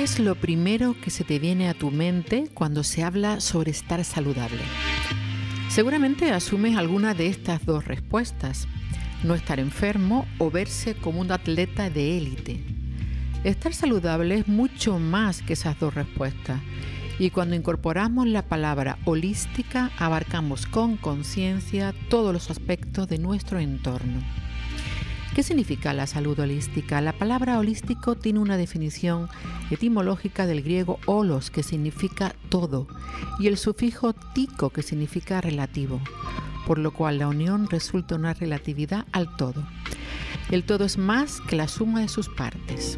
es lo primero que se te viene a tu mente cuando se habla sobre estar saludable? Seguramente asumes alguna de estas dos respuestas: no estar enfermo o verse como un atleta de élite. Estar saludable es mucho más que esas dos respuestas, y cuando incorporamos la palabra holística abarcamos con conciencia todos los aspectos de nuestro entorno. ¿Qué significa la salud holística? La palabra holístico tiene una definición etimológica del griego holos, que significa todo, y el sufijo tico, que significa relativo, por lo cual la unión resulta una relatividad al todo. El todo es más que la suma de sus partes.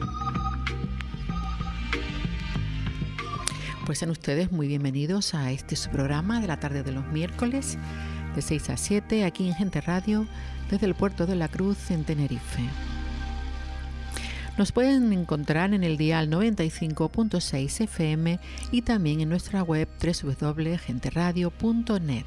Pues sean ustedes muy bienvenidos a su programa de la tarde de los miércoles, de 6 a 7, aquí en Gente Radio, desde el Puerto de la Cruz, en Tenerife. Nos pueden encontrar en el dial 95.6 FM y también en nuestra web www.genteradio.net.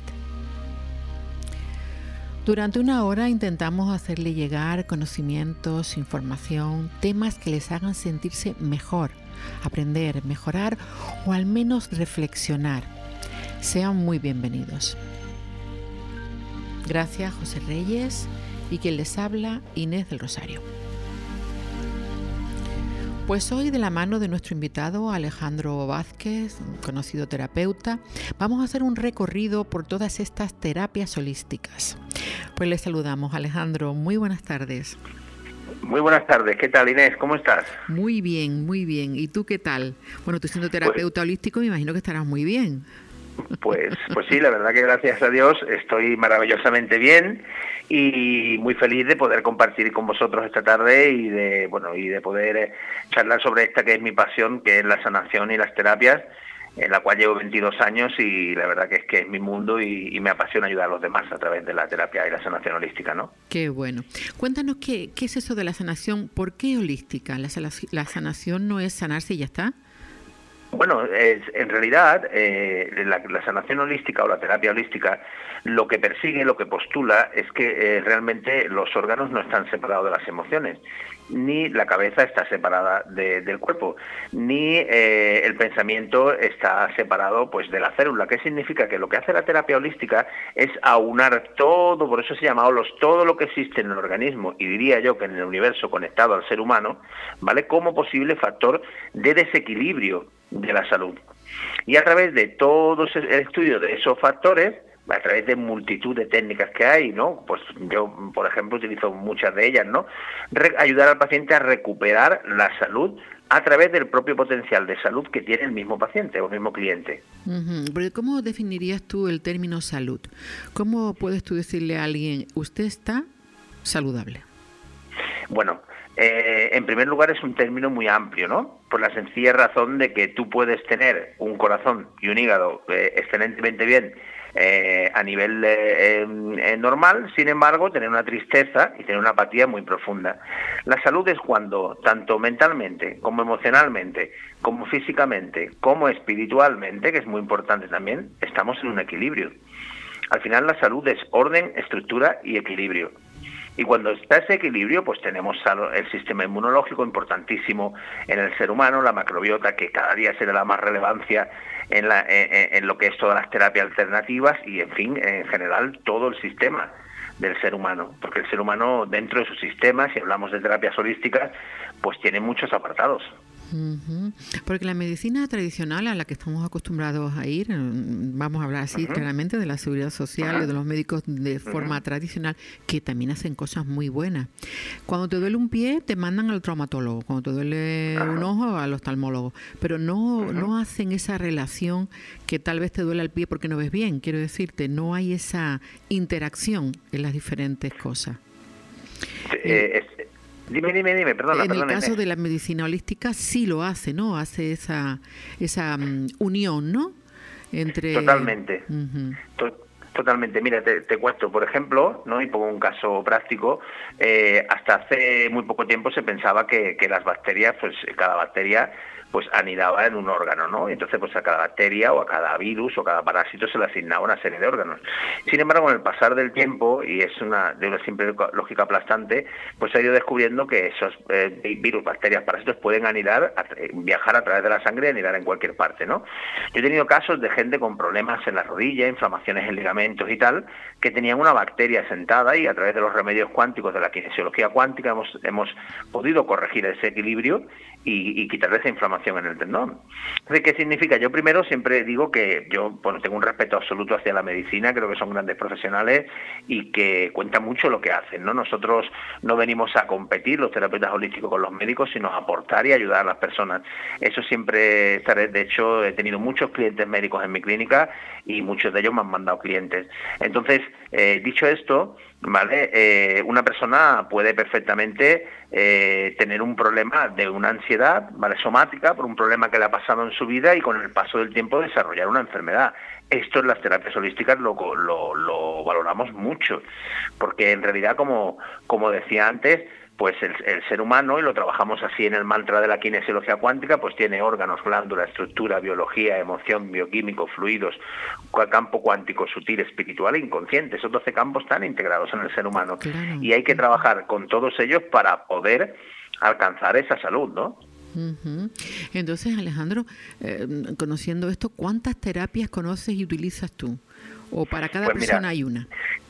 Durante una hora intentamos hacerle llegar conocimientos, información, temas que les hagan sentirse mejor, aprender, mejorar o al menos reflexionar. Sean muy bienvenidos. Gracias, José Reyes, y quien les habla, Inés del Rosario. Pues hoy, de la mano de nuestro invitado Alejandro Vázquez, conocido terapeuta, vamos a hacer un recorrido por todas estas terapias holísticas. Pues les saludamos, Alejandro. Muy buenas tardes. Muy buenas tardes. ¿Qué tal, Inés? ¿Cómo estás? Muy bien, muy bien. ¿Y tú qué tal? Bueno, tú siendo terapeuta holístico me imagino que estarás muy bien. Pues sí, la verdad que gracias a Dios estoy maravillosamente bien y muy feliz de poder compartir con vosotros esta tarde y de poder charlar sobre esta que es mi pasión, que es la sanación y las terapias, en la cual llevo 22 años y la verdad que es mi mundo y me apasiona ayudar a los demás a través de la terapia y la sanación holística, ¿no? Qué bueno. Cuéntanos qué es eso de la sanación. ¿Por qué holística? ¿La sanación no es sanarse y ya está? Bueno, en realidad la sanación holística o la terapia holística lo que persigue, lo que postula es que realmente los órganos no están separados de las emociones, ni la cabeza está separada del cuerpo, ni el pensamiento está separado pues de la célula. ¿Qué significa? Que lo que hace la terapia holística es aunar todo, por eso se llama holos, todo lo que existe en el organismo, y diría yo que en el universo conectado al ser humano, ¿vale?, como posible factor de desequilibrio de la salud. Y a través de todo el estudio de esos factores, a través de multitud de técnicas que hay, ¿no? Pues yo, por ejemplo, utilizo muchas de ellas, ¿no? Ayudar al paciente a recuperar la salud a través del propio potencial de salud que tiene el mismo paciente o el mismo cliente. Porque ¿cómo definirías tú el término salud? ¿Cómo puedes tú decirle a alguien, usted está saludable? Bueno, en primer lugar es un término muy amplio, ¿no? Por la sencilla razón de que tú puedes tener un corazón y un hígado excelentemente bien a nivel normal, sin embargo, tener una tristeza y tener una apatía muy profunda. La salud es cuando, tanto mentalmente, como emocionalmente, como físicamente, como espiritualmente, que es muy importante también, estamos en un equilibrio. Al final la salud es orden, estructura y equilibrio. Y cuando está ese equilibrio, pues tenemos el sistema inmunológico importantísimo en el ser humano, la macrobiota, que cada día se le da más relevancia en lo que es todas las terapias alternativas y, en fin, en general, todo el sistema del ser humano. Porque el ser humano, dentro de su sistema, si hablamos de terapias holísticas, pues tiene muchos apartados. Porque la medicina tradicional a la que estamos acostumbrados a ir, vamos a hablar así claramente de la seguridad social, de los médicos de forma tradicional, que también hacen cosas muy buenas. Cuando te duele un pie te mandan al traumatólogo, cuando te duele un ojo al oftalmólogo, pero no hacen esa relación que tal vez te duele el pie porque no ves bien. Quiero decirte, no hay esa interacción en las diferentes cosas. Dime, perdona. En el caso de la medicina holística sí lo hace, ¿no? Hace esa unión, ¿no? Entre... Totalmente. Totalmente. Mira, te cuento, por ejemplo, ¿no? Y pongo un caso práctico. Hasta hace muy poco tiempo se pensaba que las bacterias, pues cada bacteria pues anidaba en un órgano, ¿no? Y entonces pues a cada bacteria o a cada virus o cada parásito se le asignaba una serie de órganos. Sin embargo, con el pasar del tiempo, y es de una simple lógica aplastante, pues se ha ido descubriendo que esos virus, bacterias, parásitos pueden anidar, viajar a través de la sangre y anidar en cualquier parte, ¿no? Yo he tenido casos de gente con problemas en la rodilla, inflamaciones en ligamentos y tal, que tenían una bacteria sentada y a través de los remedios cuánticos de la kinesiología cuántica hemos podido corregir ese equilibrio y quitarle esa inflamación en el tendón. Entonces, ¿qué significa? Yo primero siempre digo que yo tengo un respeto absoluto hacia la medicina, creo que son grandes profesionales y que cuenta mucho lo que hacen, ¿no? Nosotros no venimos a competir, los terapeutas holísticos, con los médicos, sino a aportar y ayudar a las personas. Eso siempre estaré. De hecho, he tenido muchos clientes médicos en mi clínica y muchos de ellos me han mandado clientes. Entonces, dicho esto, ¿vale? Una persona puede perfectamente tener un problema de una ansiedad, ¿vale?, somática, por un problema que le ha pasado en su vida y con el paso del tiempo desarrollar una enfermedad. Esto en las terapias holísticas lo valoramos mucho, porque en realidad, como decía antes, pues el ser humano, y lo trabajamos así en el mantra de la kinesiología cuántica, pues tiene órganos, glándulas, estructura, biología, emoción, bioquímico, fluidos, campo cuántico, sutil, espiritual e inconsciente. Esos 12 campos están integrados en el ser humano. Claro. Y hay que trabajar con todos ellos para poder alcanzar esa salud, ¿no? Uh-huh. Entonces, Alejandro, conociendo esto, ¿cuántas terapias conoces y utilizas tú? ¿O para cada persona hay una?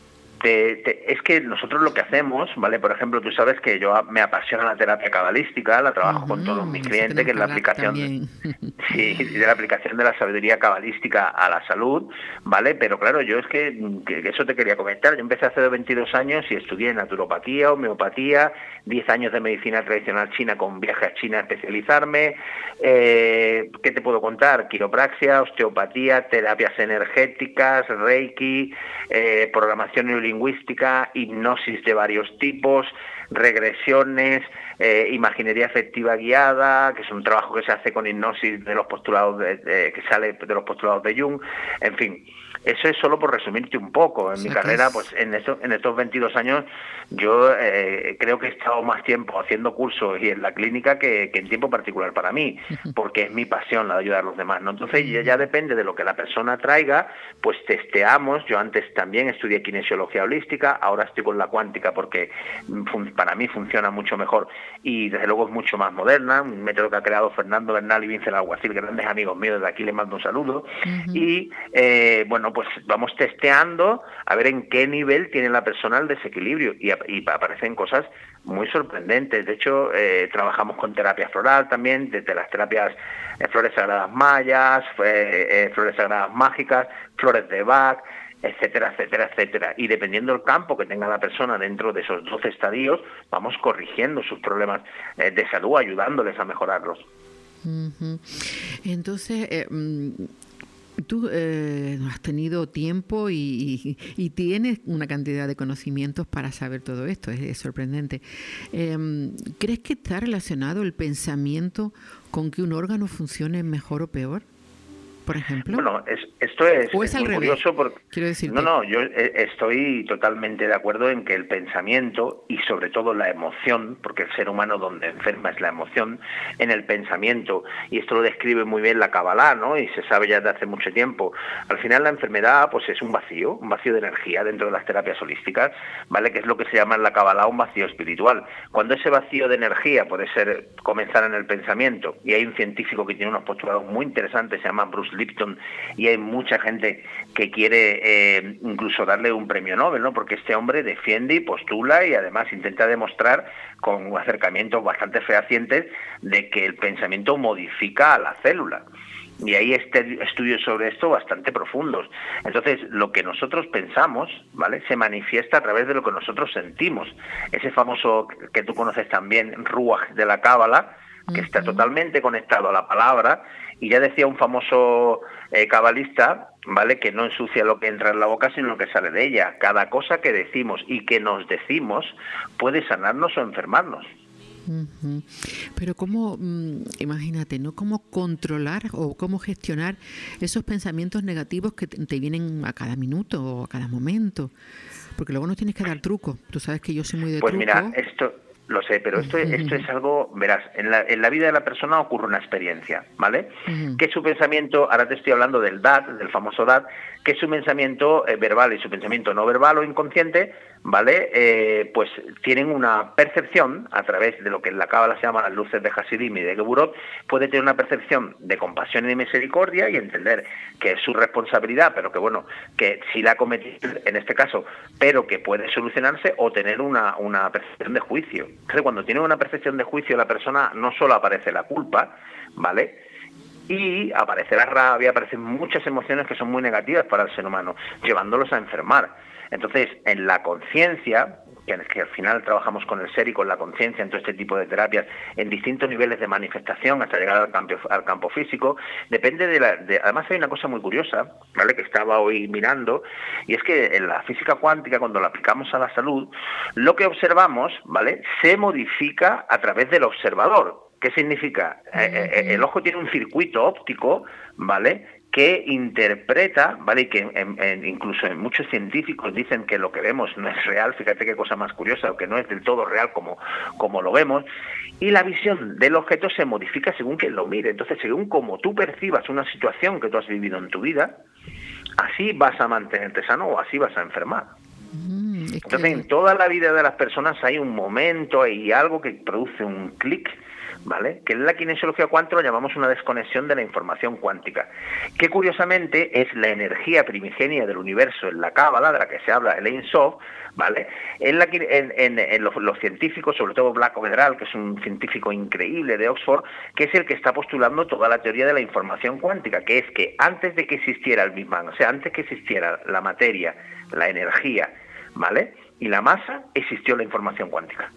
Es que nosotros lo que hacemos, ¿vale? Por ejemplo, tú sabes que yo me apasiona la terapia cabalística, la trabajo con todos mis clientes, que es la aplicación sí, de la aplicación de la sabiduría cabalística a la salud, ¿vale? Pero claro, yo es que eso te quería comentar. Yo empecé hace 22 años y estudié naturopatía, homeopatía, 10 años de medicina tradicional china con viaje a China a especializarme. ¿Qué te puedo contar? Quiropraxia, osteopatía, terapias energéticas, reiki, programación neurolingüística, hipnosis de varios tipos, regresiones, imaginería afectiva guiada, que es un trabajo que se hace con hipnosis de los postulados que sale de los postulados de Jung, en fin. Eso es solo por resumirte un poco. En mi carrera, pues en estos 22 años, yo creo que he estado más tiempo haciendo cursos y en la clínica que en tiempo particular para mí, porque es mi pasión la de ayudar a los demás, ¿no? Entonces ya depende de lo que la persona traiga, pues testeamos. Yo antes también estudié kinesiología holística, ahora estoy con la cuántica porque para mí funciona mucho mejor y desde luego es mucho más moderna, un método que ha creado Fernando Bernal y Vince Alguacil, grandes amigos míos, desde aquí les mando un saludo. Y bueno, pues vamos testeando a ver en qué nivel tiene la persona el desequilibrio y aparecen cosas muy sorprendentes. De hecho, trabajamos con terapia floral también, desde las terapias flores sagradas mayas, flores sagradas mágicas, flores de Bach, etcétera, etcétera, etcétera. Y dependiendo del campo que tenga la persona dentro de esos 12 estadios, vamos corrigiendo sus problemas de salud, ayudándoles a mejorarlos. Uh-huh. Entonces, tú has tenido tiempo y tienes una cantidad de conocimientos para saber todo esto, es sorprendente. ¿Crees que está relacionado el pensamiento con que un órgano funcione mejor o peor, por ejemplo? Bueno, esto es muy curioso porque yo estoy totalmente de acuerdo en que el pensamiento y sobre todo la emoción, porque el ser humano donde enferma es la emoción, en el pensamiento, y esto lo describe muy bien la Kabbalah, ¿no? Y se sabe ya desde hace mucho tiempo. Al final la enfermedad pues es un vacío de energía dentro de las terapias holísticas, ¿vale? Que es lo que se llama en la Kabbalah un vacío espiritual. Cuando ese vacío de energía puede comenzar en el pensamiento, y hay un científico que tiene unos postulados muy interesantes, se llama Bruce Lipton, y hay mucha gente que quiere incluso darle un premio Nobel, ¿no? Porque este hombre defiende y postula y además intenta demostrar con acercamientos bastante fehacientes de que el pensamiento modifica a la célula. Y hay estudios sobre esto bastante profundos. Entonces, lo que nosotros pensamos, ¿vale?, se manifiesta a través de lo que nosotros sentimos. Ese famoso que tú conoces también, Ruach de la Cábala, que está totalmente conectado a la palabra. Y ya decía un famoso cabalista, ¿vale?, que no ensucia lo que entra en la boca, sino lo que sale de ella. Cada cosa que decimos y que nos decimos puede sanarnos o enfermarnos. Uh-huh. Pero cómo, imagínate, ¿no?, cómo controlar o cómo gestionar esos pensamientos negativos que te vienen a cada minuto o a cada momento, porque luego nos tienes que dar truco. Tú sabes que yo soy muy de pues truco. Mira, Lo sé, pero esto es algo, verás, en la vida de la persona ocurre una experiencia, ¿vale? Que su pensamiento, ahora te estoy hablando del DAT, del famoso DAT, que su pensamiento verbal y su pensamiento no verbal o inconsciente, ¿vale? Pues tienen una percepción, a través de lo que en la Cábala se llama las luces de Hasidim y de Geburot, puede tener una percepción de compasión y de misericordia y entender que es su responsabilidad, pero que bueno, que si la ha cometido en este caso, pero que puede solucionarse, o tener una percepción de juicio. Entonces, cuando tiene una percepción de juicio, la persona no solo aparece la culpa, ¿vale?, y aparece la rabia, aparecen muchas emociones que son muy negativas para el ser humano, llevándolos a enfermar. Entonces, en la conciencia, que al final trabajamos con el ser y con la conciencia en todo este tipo de terapias, en distintos niveles de manifestación hasta llegar al campo físico, depende además hay una cosa muy curiosa, ¿vale?, que estaba hoy mirando, y es que en la física cuántica, cuando la aplicamos a la salud, lo que observamos, ¿vale?, se modifica a través del observador. ¿Qué significa? El ojo tiene un circuito óptico, ¿vale?, que interpreta, ¿vale?, y que incluso muchos científicos dicen que lo que vemos no es real, fíjate qué cosa más curiosa, o que no es del todo real como lo vemos, y la visión del objeto se modifica según quien lo mire. Entonces, según como tú percibas una situación que tú has vivido en tu vida, así vas a mantenerte sano o así vas a enfermar. Entonces, en toda la vida de las personas hay un momento, hay algo que produce un clic, ¿vale?, que en la kinesiología cuántica lo llamamos una desconexión de la información cuántica, que curiosamente es la energía primigenia del universo en la Cábala, de la que se habla, el Ein Sof, ¿vale? En los científicos, sobre todo Black Ovedral, que es un científico increíble de Oxford, que es el que está postulando toda la teoría de la información cuántica, que es que antes de que existiera el Big Bang, o sea, antes que existiera la materia, la energía, ¿vale?, y la masa, existió la información cuántica.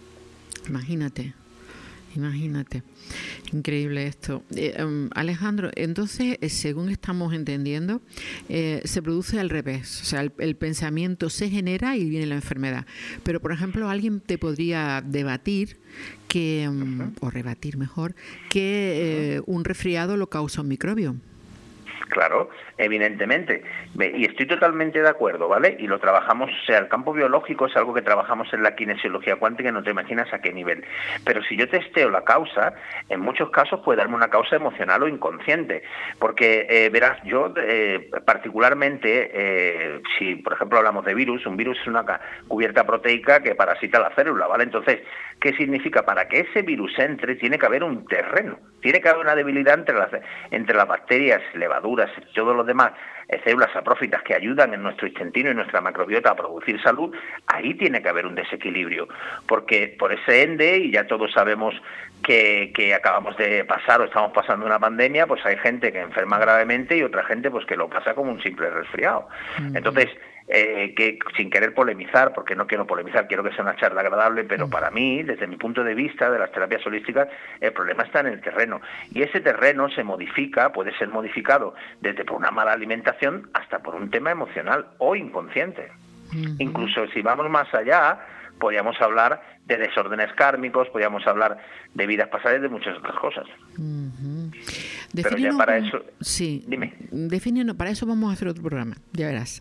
Imagínate, increíble esto. Alejandro, entonces, según estamos entendiendo, se produce al revés, o sea, el pensamiento se genera y viene la enfermedad. Pero, por ejemplo, alguien te podría debatir que, o rebatir mejor, que un resfriado lo causa un microbio. Claro, evidentemente, y estoy totalmente de acuerdo, ¿vale? Y lo trabajamos, o sea, el campo biológico es algo que trabajamos en la kinesiología cuántica, no te imaginas a qué nivel. Pero si yo testeo la causa, en muchos casos puede darme una causa emocional o inconsciente, porque, verás, yo particularmente, si por ejemplo hablamos de virus, un virus es una cubierta proteica que parasita la célula, ¿vale? Entonces, ¿qué significa? Para que ese virus entre, tiene que haber un terreno, tiene que haber una debilidad entre las bacterias, levaduras y todos los demás células saprófitas que ayudan en nuestro intestino y nuestra macrobiota a producir salud. Ahí tiene que haber un desequilibrio, porque por ese ende, y ya todos sabemos que acabamos de pasar o estamos pasando una pandemia, pues hay gente que enferma gravemente y otra gente pues que lo pasa como un simple resfriado. Entonces, que sin querer polemizar, porque no quiero polemizar, quiero que sea una charla agradable, pero para mí, desde mi punto de vista de las terapias holísticas, el problema está en el terreno, y ese terreno se modifica, puede ser modificado desde por una mala alimentación hasta por un tema emocional o inconsciente. Incluso si vamos más allá, podríamos hablar de desórdenes kármicos, podríamos hablar de vidas pasadas, de muchas otras cosas. Pero ya para eso... Sí, dime. Defínelo, para eso vamos a hacer otro programa, ya verás.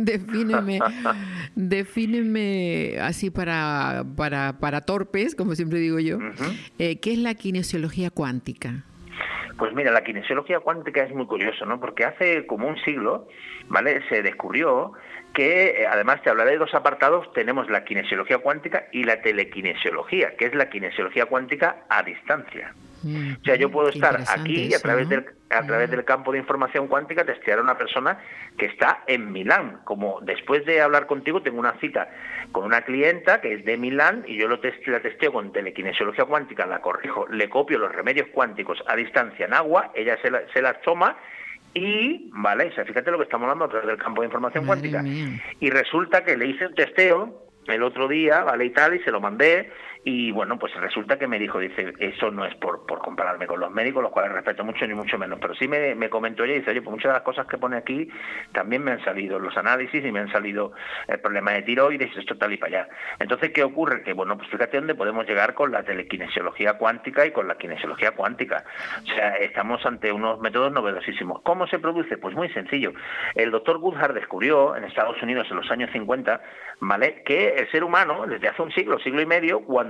Defíneme así para torpes, como siempre digo yo, ¿qué es la kinesiología cuántica? Pues mira, la kinesiología cuántica es muy curioso, ¿no? Porque hace como un siglo, ¿vale?, se descubrió que, además te hablaré de dos apartados, tenemos la kinesiología cuántica y la telekinesiología, que es la kinesiología cuántica a distancia. O sea, yo puedo estar aquí y a través del campo de información cuántica testear a una persona que está en Milán. Como después de hablar contigo tengo una cita con una clienta que es de Milán y yo la testeo con telekinesiología cuántica, la corrijo, le copio los remedios cuánticos a distancia en agua, ella se las toma y, vale, o sea, fíjate lo que estamos hablando a través del campo de información cuántica. Y resulta que le hice un testeo el otro día, vale, y tal, y se lo mandé. Y bueno, pues resulta que me dijo, dice, eso no es por compararme con los médicos, los cuales respeto mucho ni mucho menos, pero sí me comentó ella y dice, oye, pues muchas de las cosas que pone aquí también me han salido los análisis y me han salido el problema de tiroides, esto tal y para allá. Entonces, ¿qué ocurre? Que bueno, pues fíjate dónde podemos llegar con la telekinesiología cuántica y con la kinesiología cuántica. O sea, estamos ante unos métodos novedosísimos. ¿Cómo se produce? Pues muy sencillo. El doctor Goodhart descubrió en Estados Unidos en los años 50, ¿vale?, que el ser humano, desde hace un siglo y medio, cuando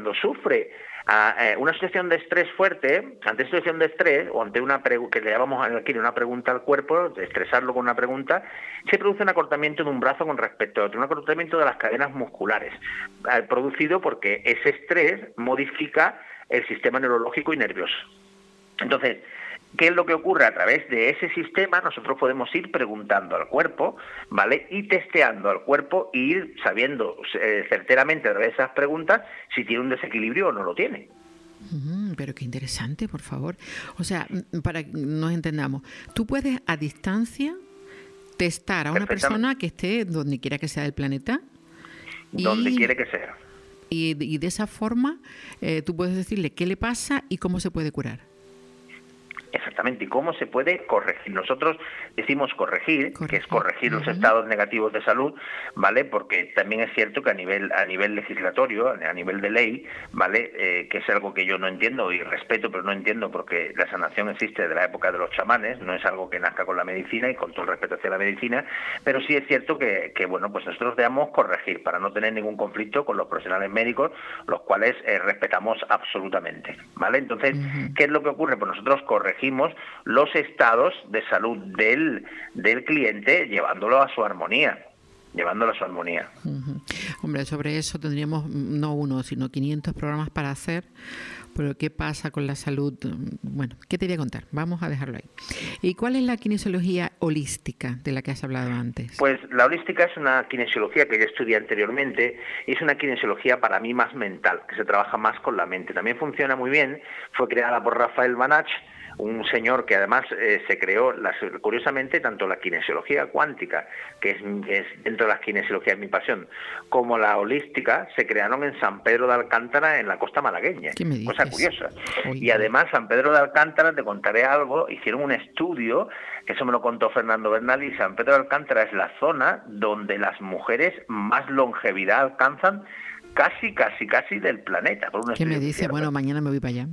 cuando sufre una situación de estrés fuerte, ante esta situación de estrés, o ante una que le llamamos aquí una pregunta al cuerpo, de estresarlo con una pregunta, se produce un acortamiento de un brazo con respecto a otro, un acortamiento de las cadenas musculares, producido porque ese estrés modifica el sistema neurológico y nervioso. Entonces, ¿qué es lo que ocurre? A través de ese sistema nosotros podemos ir preguntando al cuerpo, ¿vale? Y testeando al cuerpo e ir sabiendo certeramente a través de esas preguntas si tiene un desequilibrio o no lo tiene. Pero qué interesante, por favor. O sea, para que nos entendamos, tú puedes a distancia testar a una persona que esté donde quiera que sea del planeta. Donde quiera que sea. Y de esa forma tú puedes decirle qué le pasa y cómo se puede curar. Exactamente, y cómo se puede corregir. Nosotros decimos corregir, que es corregir los estados negativos de salud, ¿vale? Porque también es cierto que a nivel legislatorio, a nivel de ley, ¿vale? Que es algo que yo no entiendo y respeto, pero no entiendo porque la sanación existe de la época de los chamanes, no es algo que nazca con la medicina y con todo el respeto hacia la medicina, pero sí es cierto que bueno, pues nosotros debemos corregir para no tener ningún conflicto con los profesionales médicos, los cuales respetamos absolutamente, ¿vale? Entonces, ¿qué es lo que ocurre? Pues nosotros corregimos los estados de salud del cliente llevándolo a su armonía. Hombre, sobre eso tendríamos no uno, sino 500 programas para hacer. Pero ¿qué pasa con la salud? Bueno, ¿qué te voy a contar? Vamos a dejarlo ahí. ¿Y cuál es la kinesiología holística de la que has hablado antes? Pues la holística es una kinesiología que ya estudié anteriormente y es una kinesiología para mí más mental, que se trabaja más con la mente. También funciona muy bien, fue creada por Rafael Banach, un señor que además se creó, curiosamente, tanto la kinesiología cuántica, que es dentro de la kinesiología es mi pasión, como la holística, se crearon en San Pedro de Alcántara, en la costa malagueña. ¿Qué me dices? Cosa curiosa. Oye. Y además, San Pedro de Alcántara, te contaré algo, hicieron un estudio, que eso me lo contó Fernando Bernal, y San Pedro de Alcántara es la zona donde las mujeres más longevidad alcanzan casi del planeta. Por un ¿Qué me dice? Bueno, mañana me voy para allá.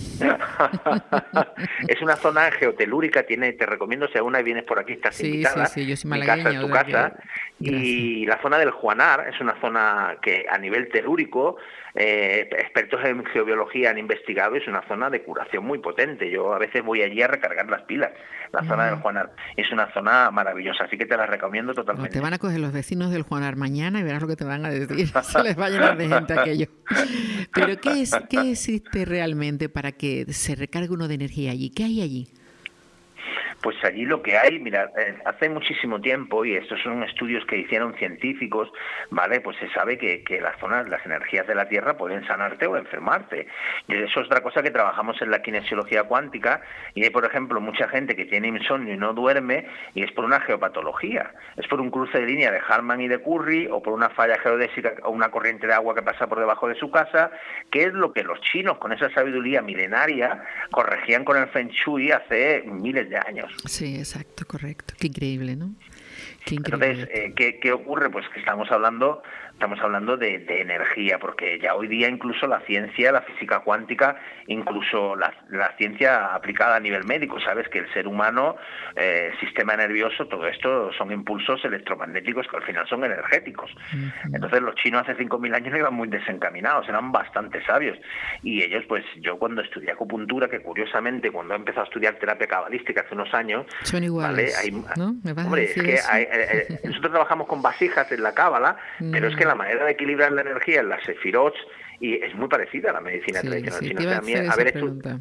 Es una zona geotelúrica, te recomiendo, si alguna vez vienes por aquí, estás invitada. Sí, yo soy malagueña. Mi casa es tu casa. Y la zona del Juanar es una zona que a nivel telúrico, expertos en geobiología han investigado, es una zona de curación muy potente. Yo a veces voy allí a recargar las pilas. La zona del Juanar es una zona maravillosa, así que te la recomiendo totalmente. Te van a coger los vecinos del Juanar mañana y verás lo que te van a decir. Se les va a llenar de gente aquello. Pero ¿qué existe realmente para que se recargue uno de energía allí? ¿Qué hay allí? Pues allí lo que hay, mira, hace muchísimo tiempo, y estos son estudios que hicieron científicos, ¿vale? Pues se sabe que las energías de la Tierra pueden sanarte o enfermarte. Y eso es otra cosa que trabajamos en la kinesiología cuántica, y hay, por ejemplo, mucha gente que tiene insomnio y no duerme, y es por una geopatología. Es por un cruce de línea de Hartmann y de Curry, o por una falla geodésica o una corriente de agua que pasa por debajo de su casa, que es lo que los chinos, con esa sabiduría milenaria, corregían con el Feng Shui hace miles de años. Sí, exacto, correcto. Qué increíble, ¿no? Qué increíble. Entonces, ¿qué ocurre? Pues que estamos hablando de energía, porque ya hoy día incluso la ciencia, la física cuántica, incluso la ciencia aplicada a nivel médico, sabes que el ser humano, sistema nervioso, todo esto son impulsos electromagnéticos que al final son energéticos. Entonces los chinos hace 5.000 años no iban muy desencaminados, eran bastante sabios. Y ellos, pues yo cuando estudié acupuntura, que curiosamente cuando he empezado a estudiar terapia cabalística hace unos años... Son iguales, ¿vale? ¿No? ¿Me vas a decir es que nosotros trabajamos con vasijas en la cábala, pero es que la manera de equilibrar la energía en las sefirots y es muy parecida a la medicina tradicional china. Te iba a hacer esa pregunta.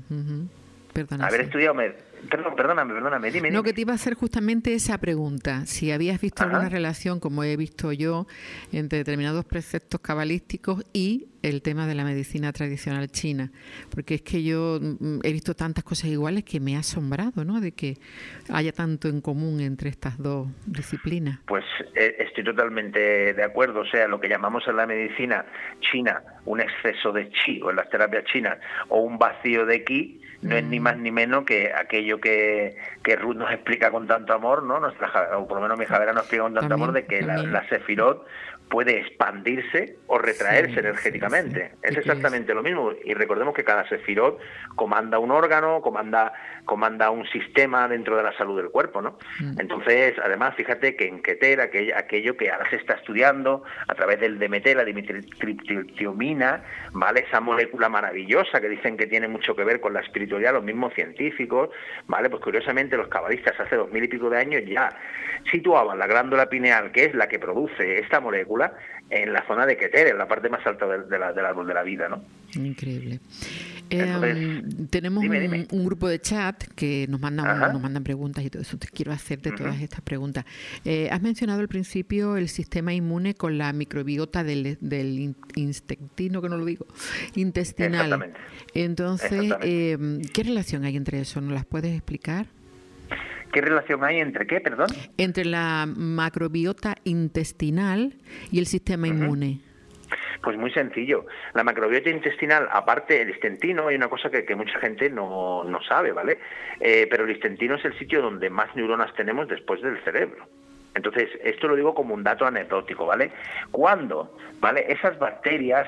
Perdóname, dime. No, que te iba a hacer justamente esa pregunta. Si habías visto alguna relación, como he visto yo, entre determinados preceptos cabalísticos y el tema de la medicina tradicional china. Porque es que yo he visto tantas cosas iguales que me ha asombrado, ¿no? De que haya tanto en común entre estas dos disciplinas. Pues estoy totalmente de acuerdo. O sea, lo que llamamos en la medicina china un exceso de chi, o en las terapias chinas, o un vacío de ki, no es ni más ni menos que aquello que Ruth nos explica con tanto amor, ¿no? O por lo menos mi Javera nos explica con tanto amor, de que la Sefirot puede expandirse o retraerse energéticamente. Es exactamente lo mismo. Y recordemos que cada Sefirot comanda un órgano, comanda un sistema dentro de la salud del cuerpo, ¿no? Entonces, además, fíjate que en Keter, aquello que ahora se está estudiando a través del DMT, la dimitriptiltiomina, ¿vale? Esa molécula maravillosa que dicen que tiene mucho que ver con la espiritualidad, los mismos científicos, ¿vale? Pues curiosamente los cabalistas hace 2000 y pico de años ya situaban la glándula pineal, que es la que produce esta molécula, en la zona de Keter, en la parte más alta del árbol de la vida, ¿no? Increíble. Entonces, tenemos dime. un grupo de chat que nos mandan preguntas y todo eso. Te quiero hacerte todas estas preguntas. Has mencionado al principio el sistema inmune con la microbiota del intestino, que no lo digo, intestinal. Exactamente. Entonces, ¿qué relación hay entre eso? ¿Nos las puedes explicar? ¿Qué relación hay entre qué, perdón? Entre la macrobiota intestinal y el sistema inmune. Pues muy sencillo. La macrobiota intestinal, aparte del intestino, hay una cosa que mucha gente no sabe, ¿vale? Pero el intestino es el sitio donde más neuronas tenemos después del cerebro. Entonces, esto lo digo como un dato anecdótico, ¿vale? Cuando, ¿vale? Esas bacterias,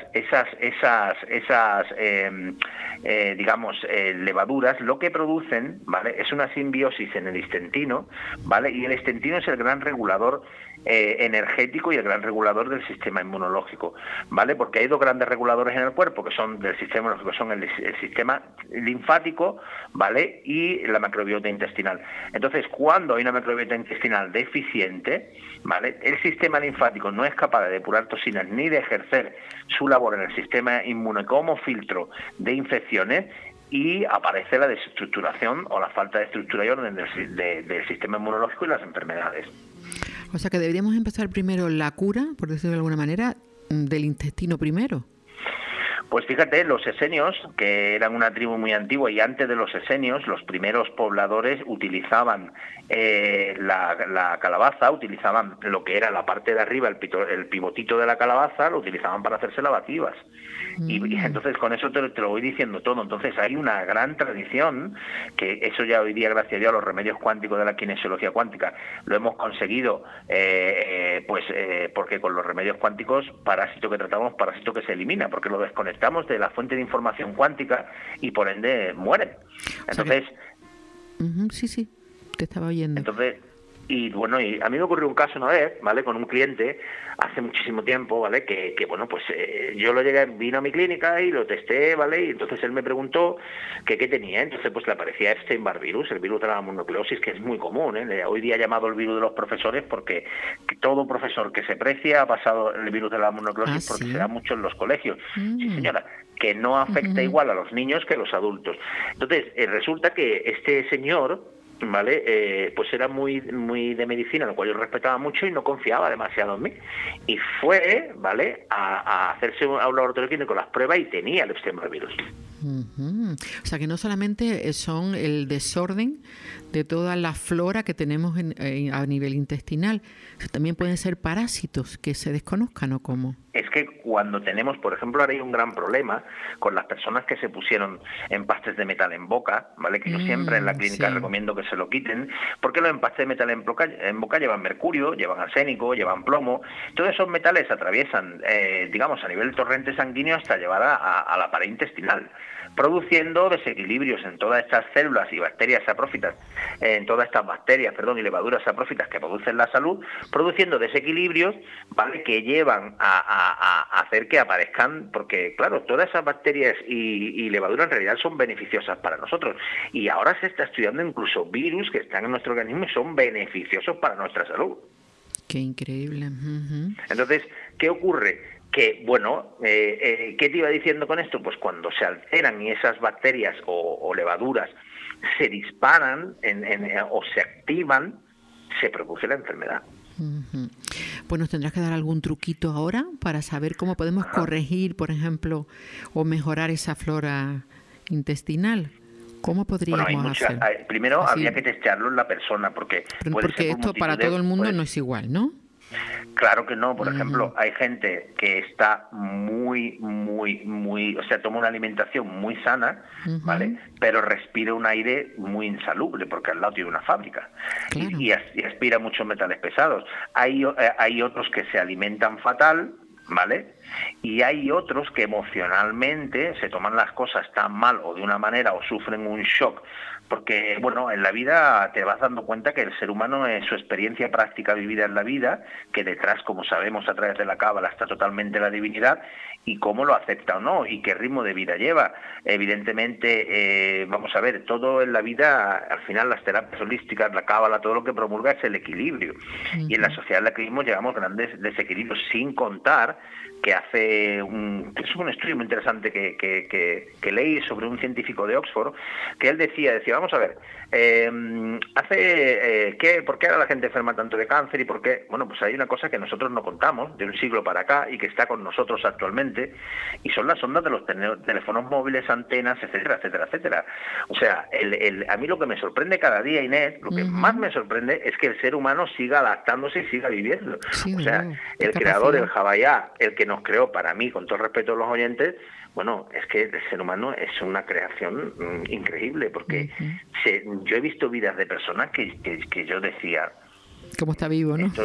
levaduras, lo que producen, ¿vale? Es una simbiosis en el intestino, ¿vale? Y el intestino es el gran regulador energético y el gran regulador del sistema inmunológico, ¿vale? Porque hay dos grandes reguladores en el cuerpo que son del sistema inmunológico, son el sistema linfático, ¿vale? Y la macrobiota intestinal. Entonces, cuando hay una macrobiota intestinal deficiente, ¿vale? El sistema linfático no es capaz de depurar toxinas ni de ejercer su labor en el sistema inmune como filtro de infecciones, y aparece la desestructuración o la falta de estructura y orden del sistema inmunológico y las enfermedades. O sea que deberíamos empezar primero la cura, por decirlo de alguna manera, del intestino primero. Pues fíjate, los esenios, que eran una tribu muy antigua, y antes de los esenios, los primeros pobladores utilizaban la calabaza, utilizaban lo que era la parte de arriba, el pivotito de la calabaza, lo utilizaban para hacerse lavativas. Y entonces con eso te lo voy diciendo todo. Entonces hay una gran tradición, que eso ya hoy día, gracias a Dios, a los remedios cuánticos de la kinesiología cuántica, lo hemos conseguido, porque con los remedios cuánticos, parásito que tratamos, parásito que se elimina, porque lo desconectamos de la fuente de información cuántica y por ende mueren. Entonces, sí, te estaba oyendo. Entonces, y bueno, y a mí me ocurrió un caso una vez, ¿vale? Con un cliente hace muchísimo tiempo, ¿vale? Que yo vino a mi clínica y lo testé, ¿vale? Y entonces él me preguntó que qué tenía. Entonces pues le aparecía Epstein-Barr virus, el virus de la mononucleosis, que es muy común, ¿eh? Hoy día llamado el virus de los profesores, porque todo profesor que se precia ha pasado el virus de la mononucleosis, porque se da mucho en los colegios. Sí, señora, que no afecta igual a los niños que a los adultos. Entonces, resulta que este señor, ¿vale? Pues era muy de medicina, lo cual yo respetaba mucho y no confiaba demasiado en mí. Y fue, ¿vale?, a hacerse a un laboratorio clínico las pruebas y tenía el Epstein-Barr virus. O sea que no solamente son el desorden de toda la flora que tenemos a nivel intestinal, también pueden ser parásitos que se desconozcan, ¿o cómo? Es que cuando tenemos, por ejemplo, ahora hay un gran problema con las personas que se pusieron empastes de metal en boca, ¿vale? Que yo siempre en la clínica recomiendo que se lo quiten, porque los empastes de metal en boca llevan mercurio, llevan arsénico, llevan plomo. Todos esos metales atraviesan, a nivel torrente sanguíneo hasta llevar a la pared intestinal, produciendo desequilibrios en todas estas células y bacterias saprófitas, en todas estas bacterias, y levaduras saprófitas que producen la salud, produciendo desequilibrios, ¿vale?, que llevan a hacer que aparezcan, porque claro, todas esas bacterias y levaduras en realidad son beneficiosas para nosotros, y ahora se está estudiando incluso virus que están en nuestro organismo y son beneficiosos para nuestra salud. Qué increíble. Entonces, ¿qué ocurre? Que, ¿qué te iba diciendo con esto? Pues cuando se alteran y esas bacterias o levaduras se disparan o se activan, se produce la enfermedad. Pues nos tendrás que dar algún truquito ahora para saber cómo podemos corregir, por ejemplo, o mejorar esa flora intestinal. ¿Cómo podríamos hacer? Primero habría que testearlo en la persona, porque esto para todo el mundo no es igual, ¿no? Claro que no. Por ejemplo, hay gente que está muy, o sea, toma una alimentación muy sana, ¿vale? Pero respira un aire muy insalubre porque al lado tiene una fábrica. Claro. Y aspira muchos metales pesados. Hay otros que se alimentan fatal, ¿vale? Y hay otros que emocionalmente se toman las cosas tan mal o de una manera o sufren un shock, porque, bueno, en la vida te vas dando cuenta que el ser humano es su experiencia práctica vivida en la vida, que detrás, como sabemos a través de la cábala, está totalmente la divinidad, y cómo lo acepta o no, y qué ritmo de vida lleva. Evidentemente, vamos a ver, todo en la vida, al final las terapias holísticas, la cábala, todo lo que promulga es el equilibrio. Y en la sociedad en la que vivimos llegamos grandes desequilibrios, sin contar que es un estudio muy interesante que leí sobre un científico de Oxford, que él decía, vamos a ver, ¿por qué ahora la gente enferma tanto de cáncer y por qué? Bueno, pues hay una cosa que nosotros no contamos de un siglo para acá y que está con nosotros actualmente, y son las ondas de los teléfonos móviles, antenas, etcétera, etcétera, etcétera. O sea, a mí lo que me sorprende cada día, Inés, lo que más me sorprende es que el ser humano siga adaptándose y siga viviendo. Sí, o sea, el creador, el Javayá, el que nos creó, para mí, con todo respeto a los oyentes, bueno, es que el ser humano es una creación increíble, porque yo he visto vidas de personas que yo decía... ¿Cómo está vivo, no?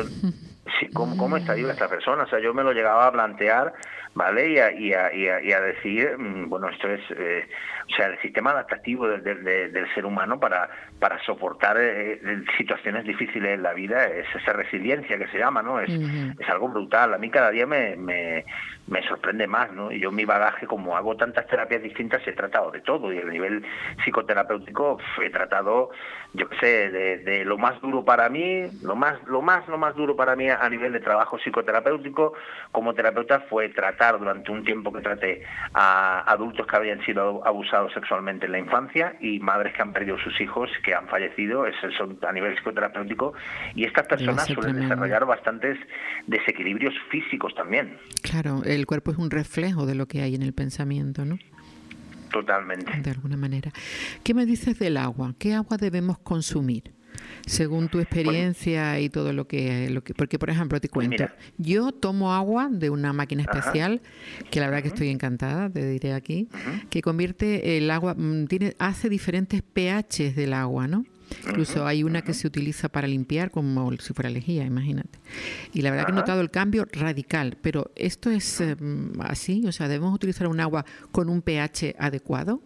¿Cómo está viva esta persona? O sea, yo me lo llegaba a plantear, ¿vale? Y a decir, bueno, esto es... o sea, el sistema adaptativo del ser humano para soportar situaciones difíciles en la vida es esa resiliencia que se llama, ¿no? Es algo brutal. A mí cada día me sorprende más, ¿no? Y yo mi bagaje, como hago tantas terapias distintas, he tratado de todo, y a nivel psicoterapéutico he tratado, yo qué sé, de lo más duro para mí, lo más duro para mí a nivel de trabajo psicoterapéutico como terapeuta fue tratar durante un tiempo que traté a adultos que habían sido abusados sexualmente en la infancia y madres que han perdido sus hijos, que han fallecido, eso a nivel psicoterapéutico, y estas personas suelen desarrollar bastantes desequilibrios físicos también. Claro, el cuerpo es un reflejo de lo que hay en el pensamiento, ¿no? Totalmente. De alguna manera. ¿Qué me dices del agua? ¿Qué agua debemos consumir? Según tu experiencia y todo lo que... Porque, por ejemplo, te cuento, yo tomo agua de una máquina especial, que la verdad que estoy encantada, te diré aquí, que convierte el agua, hace diferentes pHs del agua, ¿no? Incluso hay una que se utiliza para limpiar como si fuera lejía, imagínate. Y la verdad que he notado el cambio radical, pero ¿esto es así? O sea, ¿debemos utilizar un agua con un pH adecuado?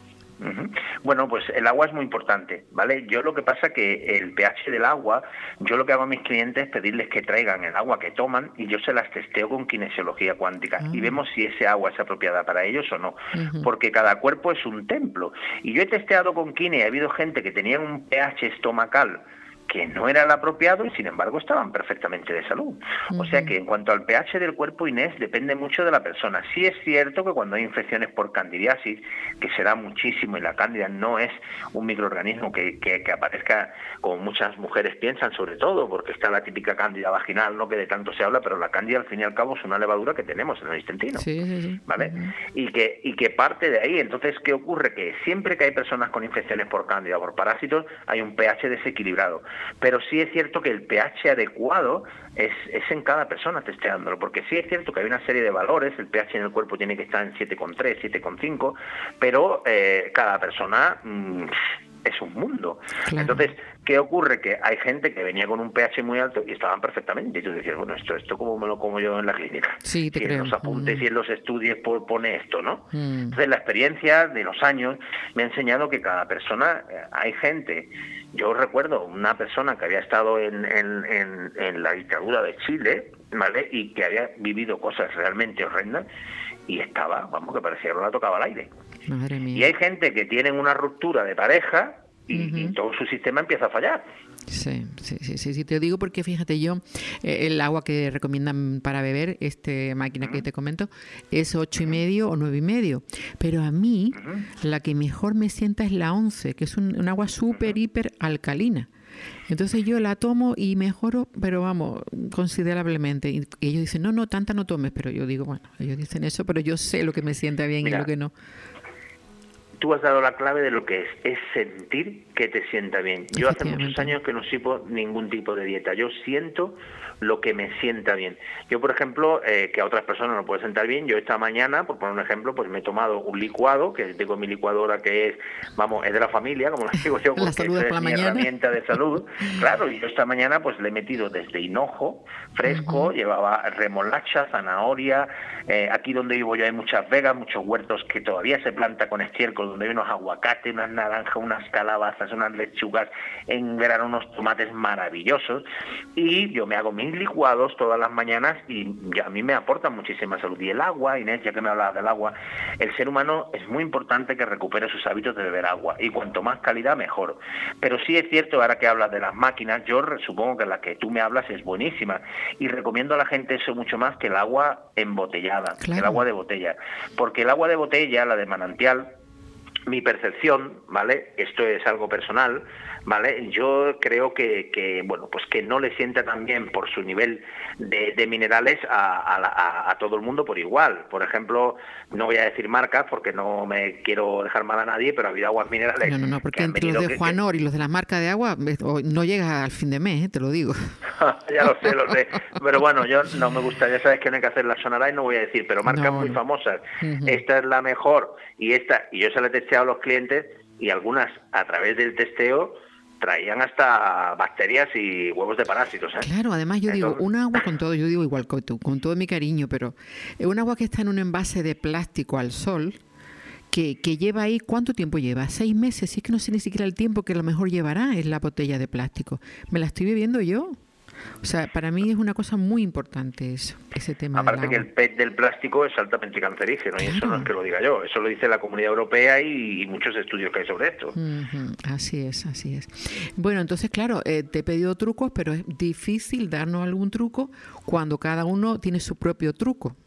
Bueno, pues el agua es muy importante, ¿vale? Yo lo que pasa que el pH del agua, yo lo que hago a mis clientes es pedirles que traigan el agua que toman y yo se las testeo con kinesiología cuántica y vemos si ese agua es apropiada para ellos o no, porque cada cuerpo es un templo. Y yo he testeado con kine, ha habido gente que tenía un pH estomacal que no era el apropiado y sin embargo estaban perfectamente de salud. O sea que en cuanto al pH del cuerpo, Inés, depende mucho de la persona. Sí es cierto que cuando hay infecciones por candidiasis, que se da muchísimo, y la cándida no es un microorganismo que aparezca como muchas mujeres piensan, sobre todo porque está la típica cándida vaginal, no que de tanto se habla, pero la cándida al fin y al cabo es una levadura que tenemos en el intestino, ¿vale? Y que parte de ahí. Entonces, ¿qué ocurre? Que siempre que hay personas con infecciones por cándida o por parásitos, hay un pH desequilibrado. Pero sí es cierto que el pH adecuado es en cada persona testeándolo, porque sí es cierto que hay una serie de valores, el pH en el cuerpo tiene que estar en 7,3, 7,5, pero cada persona es un mundo. Claro. Entonces, ¿qué ocurre? Que hay gente que venía con un pH muy alto y estaban perfectamente, y tú decías, bueno, esto como me lo como yo en la clínica. Sí, te creo. En los apuntes y en los estudios pone esto, ¿no? Entonces, la experiencia de los años me ha enseñado que cada persona, hay gente... Yo recuerdo una persona que había estado en la dictadura de Chile, ¿vale? Y que había vivido cosas realmente horrendas y estaba, vamos, que parecía que no la tocaba al aire. Madre mía. Y hay gente que tienen una ruptura de pareja y todo su sistema empieza a fallar. Sí, te digo porque fíjate yo, el agua que recomiendan para beber, máquina que te comento, es 8,5 o 9,5, pero a mí la que mejor me sienta es la 11, que es un agua súper, hiper alcalina. Entonces yo la tomo y mejoro, pero vamos, considerablemente. Y ellos dicen, no, tanta no tomes, pero yo digo, bueno, ellos dicen eso, pero yo sé lo que me sienta bien. Mira, y lo que no. tú has dado la clave de lo que es sentir que te sienta bien. Yo hace muchos años que no sigo ningún tipo de dieta. Yo siento lo que me sienta bien. Yo, por ejemplo, que a otras personas no puede sentar bien, yo esta mañana, por poner un ejemplo, pues me he tomado un licuado, que tengo mi licuadora que es de la familia, como la digo yo, porque es mi herramienta de salud. Claro, y yo esta mañana pues le he metido desde hinojo fresco, llevaba remolacha, zanahoria, aquí donde vivo yo hay muchas vegas, muchos huertos que todavía se planta con estiércol, donde hay unos aguacates, unas naranjas, unas calabazas, unas lechugas, en verano unos tomates maravillosos, y yo me hago mis licuados todas las mañanas y a mí me aportan muchísima salud. Y el agua, Inés, ya que me hablabas del agua, el ser humano es muy importante que recupere sus hábitos de beber agua, y cuanto más calidad mejor. Pero sí es cierto, ahora que hablas de las máquinas, yo supongo que la que tú me hablas es buenísima, y recomiendo a la gente eso mucho más que el agua embotellada, el agua de botella, porque el agua de botella, la de manantial, mi percepción, ¿vale? Esto es algo personal, ¿vale? Yo creo que bueno, pues que no le sienta tan bien por su nivel de minerales a todo el mundo por igual. Por ejemplo, no voy a decir marcas porque no me quiero dejar mal a nadie, pero ha habido aguas minerales. No, porque entre los de Juanor y los de las marcas de agua no llegas al fin de mes, te lo digo. Ya lo sé. Pero bueno, yo no me gusta, ya sabes que no hay que hacer la sonora y no voy a decir, pero marcas muy famosas. Esta es la mejor y yo se la he testeado a los clientes y algunas a través del testeo traían hasta bacterias y huevos de parásitos, ¿eh? Claro, además yo digo, un agua con todo, yo digo igual que tú, con todo mi cariño, pero un agua que está en un envase de plástico al sol, que lleva ahí, ¿cuánto tiempo lleva? 6 meses, si es que no sé ni siquiera el tiempo que a lo mejor llevará en la botella de plástico. Me la estoy bebiendo yo. O sea, para mí es una cosa muy importante eso, ese tema. Aparte que el PET del plástico es altamente cancerígeno, y eso no es que lo diga yo, eso lo dice la Comunidad Europea y muchos estudios que hay sobre esto. Así es. Bueno, entonces, claro, te he pedido trucos, pero es difícil darnos algún truco cuando cada uno tiene su propio truco.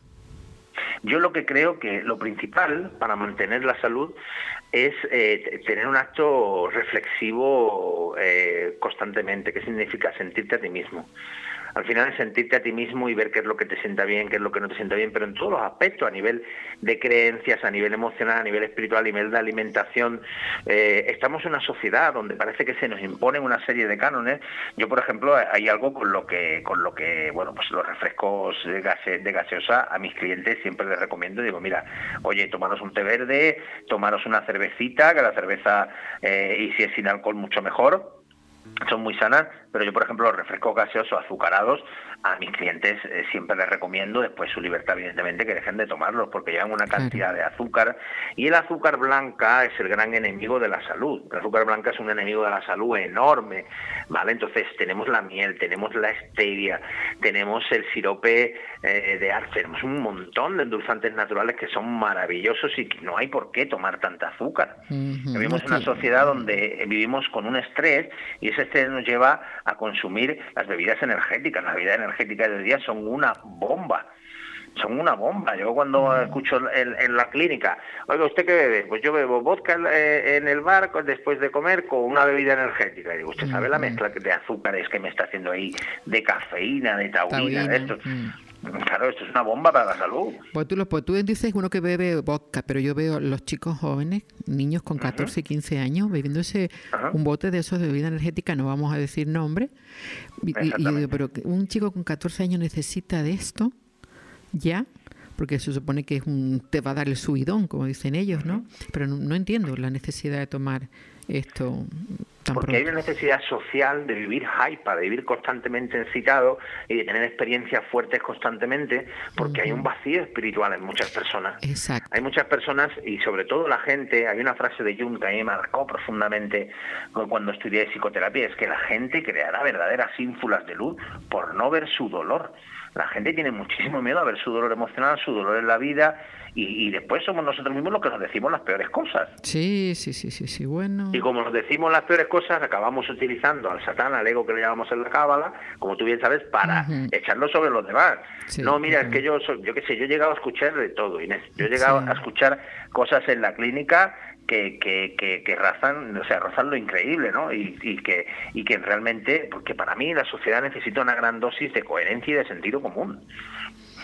Yo lo que creo que lo principal para mantener la salud es tener un acto reflexivo constantemente. ¿Qué significa? Sentirte a ti mismo. Al final es sentirte a ti mismo y ver qué es lo que te sienta bien, qué es lo que no te sienta bien, pero en todos los aspectos, a nivel de creencias, a nivel emocional, a nivel espiritual, a nivel de alimentación. Estamos en una sociedad donde parece que se nos imponen una serie de cánones. Yo, por ejemplo, hay algo con lo que bueno, pues los refrescos de gaseosa a mis clientes siempre les recomiendo. Digo, mira, oye, tomaros un té verde, tomaros una cervecita, que la cerveza, y si es sin alcohol, mucho mejor. Son muy sanas, pero yo, por ejemplo, los refrescos gaseosos azucarados, a mis clientes siempre les recomiendo, después su libertad, evidentemente, que dejen de tomarlos, porque llevan una cantidad de azúcar, y el azúcar blanca es el gran enemigo de la salud. El azúcar blanca es un enemigo de la salud enorme, ¿vale? Entonces tenemos la miel, tenemos la stevia, tenemos el sirope de arce, tenemos un montón de endulzantes naturales que son maravillosos y que no hay por qué tomar tanta azúcar. Vivimos en una sociedad donde vivimos con un estrés, y ese estrés nos lleva a consumir las bebidas energéticas. Las bebidas energéticas del día son una bomba. Yo cuando escucho en la clínica, oiga, ¿usted qué bebe? Pues yo bebo vodka en el bar después de comer con una bebida energética. Y digo, ¿usted sabe la mezcla de azúcares que me está haciendo ahí? De cafeína, de taurina, de esto. Claro, esto es una bomba para la salud. Pues tú dices uno que bebe vodka, pero yo veo los chicos jóvenes, niños con 14 y 15 años, bebiéndose un bote de esos de bebida energética, no vamos a decir nombre. Y yo digo, pero un chico con 14 años necesita de esto, ¿ya? Porque se supone que te va a dar el subidón, como dicen ellos, ¿no? Pero no entiendo la necesidad de tomar esto tan porque pronto. Hay una necesidad social de vivir hype, de vivir constantemente excitado y de tener experiencias fuertes constantemente, porque hay un vacío espiritual en muchas personas. Exacto. Hay muchas personas, y sobre todo la gente, hay una frase de Jung que a mí me marcó profundamente cuando estudié psicoterapia, es que la gente creará verdaderas ínfulas de luz por no ver su dolor. La gente tiene muchísimo miedo a ver su dolor emocional, su dolor en la vida, y después somos nosotros mismos los que nos decimos las peores cosas. Sí, bueno. Y como nos decimos las peores cosas, acabamos utilizando al Satán, al ego que le llamamos en la Cábala, como tú bien sabes, para echarlo sobre los demás. Sí, no, mira, es que yo he llegado a escuchar de todo, Inés. Yo he llegado a escuchar cosas en la clínica que rozan lo increíble, ¿no? Y que realmente, porque para mí la sociedad necesita una gran dosis de coherencia y de sentido común.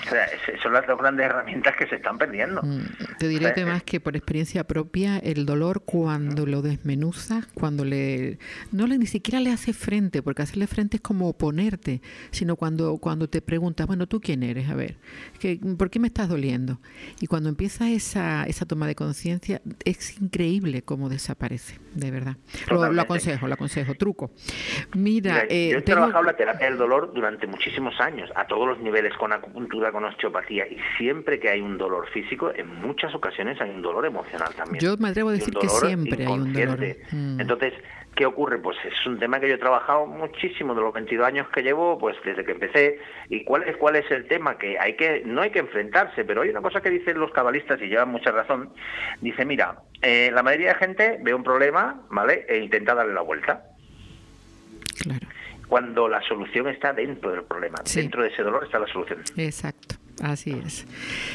O sea, son las dos grandes herramientas que se están perdiendo. Te diré además que por experiencia propia, el dolor cuando lo desmenuzas, cuando ni siquiera le hace frente, porque hacerle frente es como oponerte, sino cuando te preguntas, bueno, ¿tú quién eres? A ver, ¿por qué me estás doliendo? Y cuando empieza esa toma de conciencia, es increíble cómo desaparece, de verdad. Lo aconsejo, truco. Mira, yo he trabajado la terapia del dolor durante muchísimos años, a todos los niveles, con acupuntura, con osteopatía, y siempre que hay un dolor físico, en muchas ocasiones hay un dolor emocional también. Yo me atrevo a decir que siempre hay un dolor. Entonces, ¿qué ocurre? Pues es un tema que yo he trabajado muchísimo de los 22 años que llevo, pues desde que empecé. ¿Y cuál es el tema? Que no hay que enfrentarse, pero hay una cosa que dicen los cabalistas, y llevan mucha razón. Dice, mira, la mayoría de gente ve un problema, ¿vale?, e intenta darle la vuelta. Claro. Cuando la solución está dentro del problema, sí. Dentro de ese dolor está la solución. Exacto, así es.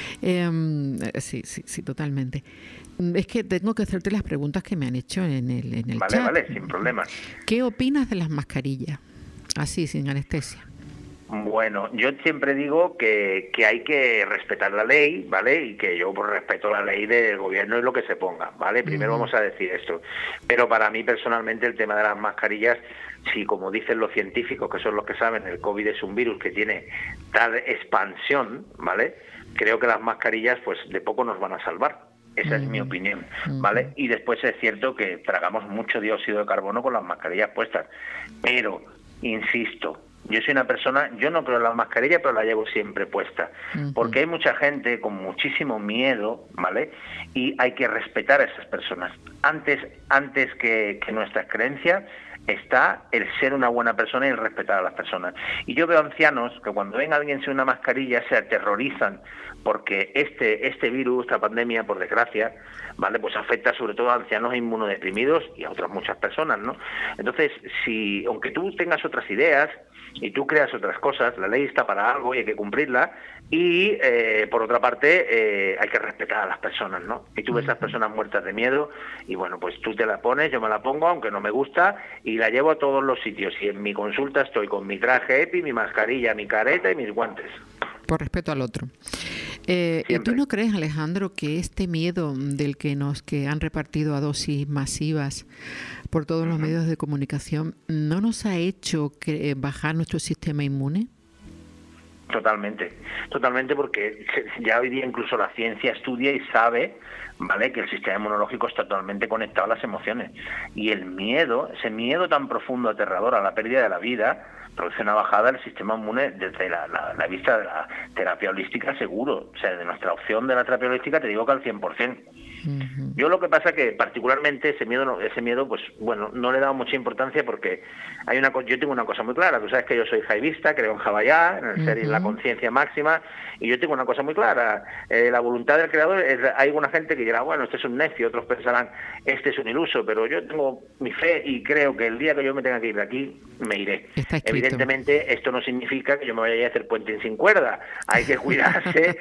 Sí, totalmente. Es que tengo que hacerte las preguntas que me han hecho en el chat. Vale, sin problema. ¿Qué opinas de las mascarillas? Así, sin anestesia. Bueno, yo siempre digo que hay que respetar la ley, ¿vale? Y que yo respeto la ley del gobierno y lo que se ponga, ¿vale? Primero vamos a decir esto. Pero para mí personalmente el tema de las mascarillas, si como dicen los científicos, que son los que saben, el COVID es un virus que tiene tal expansión, ¿vale? Creo que las mascarillas pues de poco nos van a salvar. Esa es mi opinión, ¿vale? Y después es cierto que tragamos mucho dióxido de carbono con las mascarillas puestas. Pero, insisto, yo soy una persona, yo no creo en las mascarillas, pero la llevo siempre puesta. Porque hay mucha gente con muchísimo miedo, ¿vale? Y hay que respetar a esas personas. Antes que nuestras creencias está el ser una buena persona y el respetar a las personas. Y yo veo ancianos que cuando ven a alguien sin una mascarilla se aterrorizan porque este virus, esta pandemia, por desgracia, ¿vale?, pues afecta sobre todo a ancianos inmunodeprimidos y a otras muchas personas, ¿no? Entonces, aunque tú tengas otras ideas y tú creas otras cosas, la ley está para algo y hay que cumplirla, y por otra parte hay que respetar a las personas, ¿no? Y tú ves a las personas muertas de miedo y bueno, pues tú te la pones, yo me la pongo, aunque no me gusta, y la llevo a todos los sitios, y en mi consulta estoy con mi traje EPI, mi mascarilla, mi careta y mis guantes. Por respeto al otro. ¿Tú no crees, Alejandro, que este miedo del que han repartido a dosis masivas por todos los medios de comunicación no nos ha hecho bajar nuestro sistema inmune? Totalmente, porque ya hoy día incluso la ciencia estudia y sabe, ¿vale?, que el sistema inmunológico está totalmente conectado a las emociones. Y el miedo, ese miedo tan profundo, aterrador a la pérdida de la vida, produce una bajada del sistema inmune desde la vista de la terapia holística, seguro. O sea, de nuestra opción de la terapia holística te digo que al 100%. Yo lo que pasa que particularmente ese miedo, pues bueno, no le he dado mucha importancia porque yo tengo una cosa muy clara. Tú sabes que yo soy jaivista, creo en Javallá, en el ser y en la conciencia máxima, y yo tengo una cosa muy clara. La voluntad del creador, hay alguna gente que dirá, bueno, este es un necio, otros pensarán, este es un iluso, pero yo tengo mi fe y creo que el día que yo me tenga que ir de aquí, me iré. Evidentemente, esto no significa que yo me vaya a ir a hacer puenting sin cuerda. Hay que cuidarse,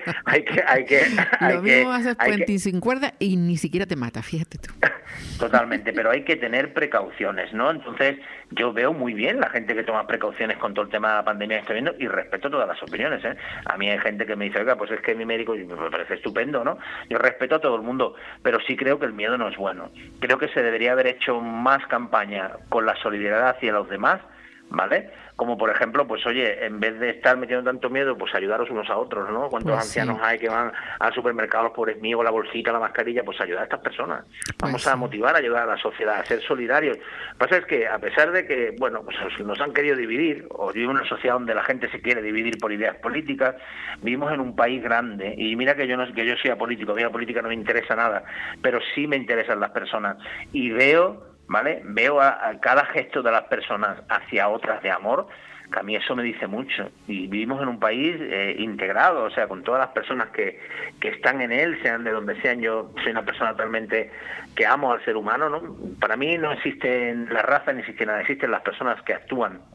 Lo mismo haces puenting sin cuerda y ni siquiera te mata, fíjate tú. Totalmente, pero hay que tener precauciones, ¿no? Entonces, yo veo muy bien la gente que toma precauciones con todo el tema de la pandemia que estoy viendo y respeto todas las opiniones, ¿eh? A mí hay gente que me dice, oiga, pues es que mi médico, y me parece estupendo, ¿no? Yo respeto a todo el mundo, pero sí creo que el miedo no es bueno. Creo que se debería haber hecho más campaña con la solidaridad hacia los demás, ¿vale? Como por ejemplo, pues oye, en vez de estar metiendo tanto miedo, pues ayudaros unos a otros, ¿no? ¿Cuántos ancianos hay que van al supermercado, los pobres míos, la bolsita, la mascarilla? Pues ayudar a estas personas. Vamos a motivar, a ayudar a la sociedad, a ser solidarios. Lo que pasa es que, a pesar de que, bueno, pues nos han querido dividir, o vivimos en una sociedad donde la gente se quiere dividir por ideas políticas, vivimos en un país grande, y mira que yo soy apolítico, a mí la política no me interesa nada, pero sí me interesan las personas, y veo a cada gesto de las personas hacia otras de amor, que a mí eso me dice mucho. Y vivimos en un país integrado, o sea, con todas las personas que están en él, sean de donde sean. Yo soy una persona totalmente que amo al ser humano, ¿no? Para mí no existe la raza ni existe nada, existen las personas que actúan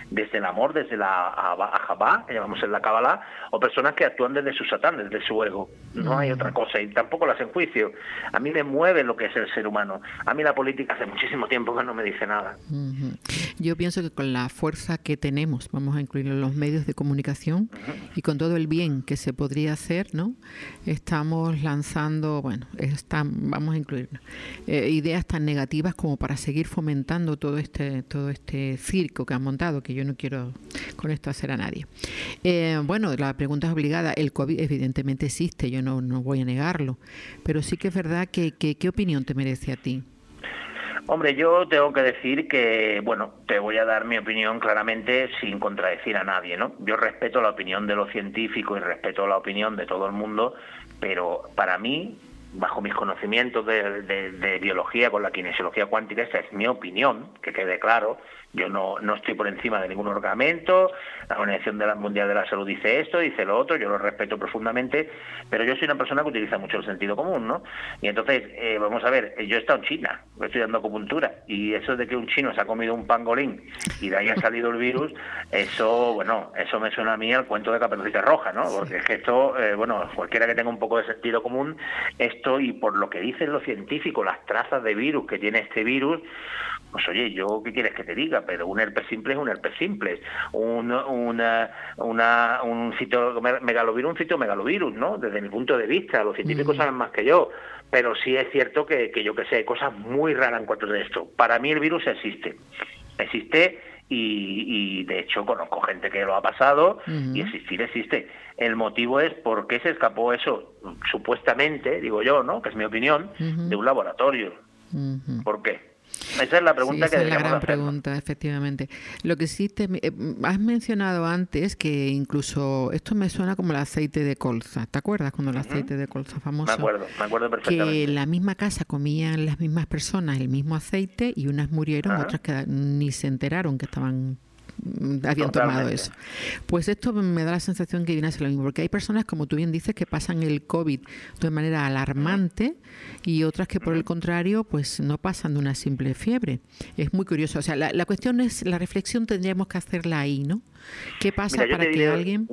desde el amor, desde la Ahabá, que llamamos en la Kabbalah, o personas que actúan desde su Satán, desde su ego. No hay otra cosa, y tampoco las enjuicio. A mí me mueve lo que es el ser humano. A mí la política hace muchísimo tiempo que no me dice nada. Yo pienso que con la fuerza que tenemos, vamos a incluir en los medios de comunicación, y con todo el bien que se podría hacer, ¿no? Estamos lanzando, vamos a incluir ideas tan negativas como para seguir fomentando todo este circo que han montado, que yo no quiero con esto hacer a nadie. La pregunta es obligada. El COVID evidentemente existe, yo no voy a negarlo, pero sí que es verdad que ¿qué opinión te merece a ti? Hombre, yo tengo que decir que, te voy a dar mi opinión claramente sin contradecir a nadie, ¿no? Yo respeto la opinión de los científicos y respeto la opinión de todo el mundo, pero para mí, bajo mis conocimientos de biología con la kinesiología cuántica, esta es mi opinión, que quede claro. Yo no estoy por encima de ningún ordenamiento, la Organización Mundial de la Salud dice esto, dice lo otro, yo lo respeto profundamente, pero yo soy una persona que utiliza mucho el sentido común, ¿no? Y entonces, vamos a ver, yo he estado en China, estudiando acupuntura, y eso de que un chino se ha comido un pangolín y de ahí ha salido el virus, eso me suena a mí al cuento de Caperucita Roja, ¿no? Porque es que esto, cualquiera que tenga un poco de sentido común, esto, y por lo que dicen los científicos, las trazas de virus que tiene este virus, pues oye, yo qué quieres que te diga, pero un herpes simple es un herpes simple, un megalovirus, un citomegalovirus, ¿no? Desde mi punto de vista, los científicos saben más que yo, pero sí es cierto que yo que sé, hay cosas muy raras en cuanto a esto. Para mí el virus existe y de hecho conozco gente que lo ha pasado y existir existe. El motivo es por qué se escapó eso, supuestamente, digo yo, ¿no? Que es mi opinión, de un laboratorio. ¿Por qué? Esa es la pregunta que deberíamos hacer. Esa es la gran pregunta, efectivamente. Lo que sí has mencionado antes que incluso esto me suena como el aceite de colza. ¿Te acuerdas cuando el aceite de colza famoso? Me acuerdo perfectamente. Que en la misma casa comían las mismas personas el mismo aceite y unas murieron, otras que ni se enteraron que habían tomado eso. Pues esto me da la sensación que viene a ser lo mismo, porque hay personas, como tú bien dices, que pasan el COVID de manera alarmante y otras que por el contrario pues no pasan de una simple fiebre. Es muy curioso. O sea, la cuestión es, la reflexión tendríamos que hacerla ahí, ¿no? ¿Qué pasa para que alguien...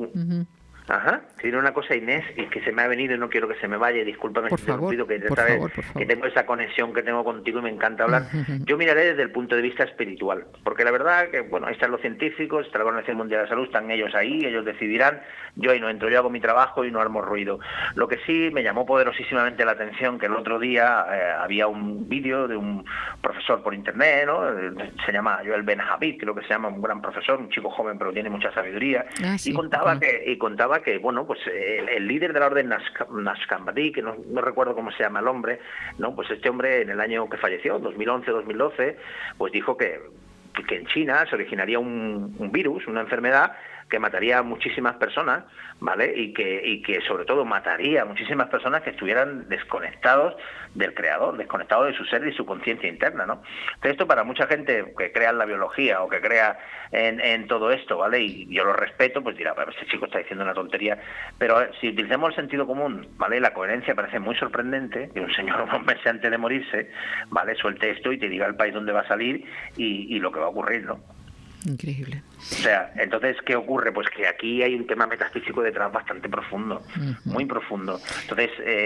Tiene una cosa, Inés, y que se me ha venido y no quiero que se me vaya, discúlpame si te interrumpido, que por favor. Que tengo esa conexión que tengo contigo y me encanta hablar. Yo miraré desde el punto de vista espiritual, porque la verdad que, ahí están los científicos, está la Organización Mundial de la Salud, están ellos ahí, ellos decidirán, yo ahí no entro, yo hago mi trabajo y no armo ruido. Lo que sí me llamó poderosísimamente la atención, que el otro día había un vídeo de un profesor por internet, ¿no? Se llama Joel Ben Habib, creo que se llama, un gran profesor, un chico joven pero tiene mucha sabiduría, y contaba que pues el líder de la orden Naqshbandi, que no recuerdo cómo se llama el hombre, no, pues este hombre en el año que falleció, 2011-2012, pues dijo que en China se originaría un virus, una enfermedad que mataría a muchísimas personas, ¿vale? Y que sobre todo mataría a muchísimas personas que estuvieran desconectados del creador, desconectados de su ser y su conciencia interna, ¿no? Entonces, esto para mucha gente que crea en la biología o que crea en todo esto, ¿vale? Y yo lo respeto, pues dirá, este chico está diciendo una tontería, pero si utilizamos el sentido común, ¿vale? La coherencia parece muy sorprendente que un señor unos meses antes de morirse, ¿vale? Suelte esto y te diga el país donde va a salir y lo que va a ocurrir, ¿no? Increíble. O sea, entonces, ¿qué ocurre? Pues que aquí hay un tema metafísico detrás bastante profundo, muy profundo. Entonces,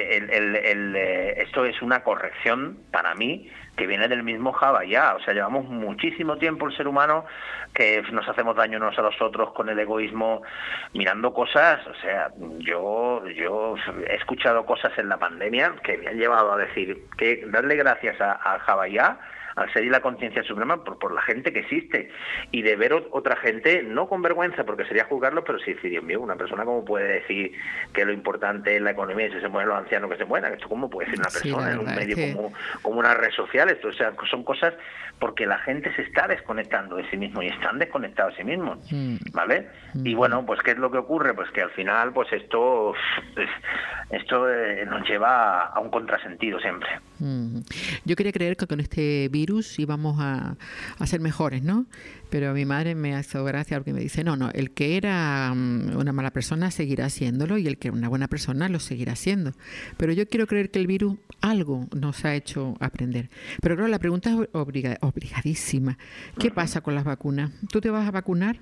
esto es una corrección, para mí, que viene del mismo Havaya. O sea, llevamos muchísimo tiempo el ser humano que nos hacemos daño unos a los otros con el egoísmo, mirando cosas. O sea, yo he escuchado cosas en la pandemia que me han llevado a decir que darle gracias a Havaya, al ser y la conciencia suprema, por la gente que existe, y de ver otra gente, no con vergüenza, porque sería juzgarlo, pero sí decir, Dios mío, una persona cómo puede decir que lo importante es la economía y si se mueren los ancianos que se mueran, esto cómo puede decir una persona en un medio como una red social, esto, o sea, son cosas porque la gente se está desconectando de sí mismo y están desconectados de sí mismos, ¿vale? Y bueno, pues ¿qué es lo que ocurre? Pues que al final, pues esto nos lleva a un contrasentido siempre. Yo quería creer que con este virus virus y vamos a ser mejores, ¿no? Pero a mi madre me hace gracia porque me dice, no, el que era una mala persona seguirá haciéndolo y el que era una buena persona lo seguirá haciendo. Pero yo quiero creer que el virus algo nos ha hecho aprender. Pero claro, la pregunta es obligadísima. ¿Qué pasa con las vacunas? ¿Tú te vas a vacunar?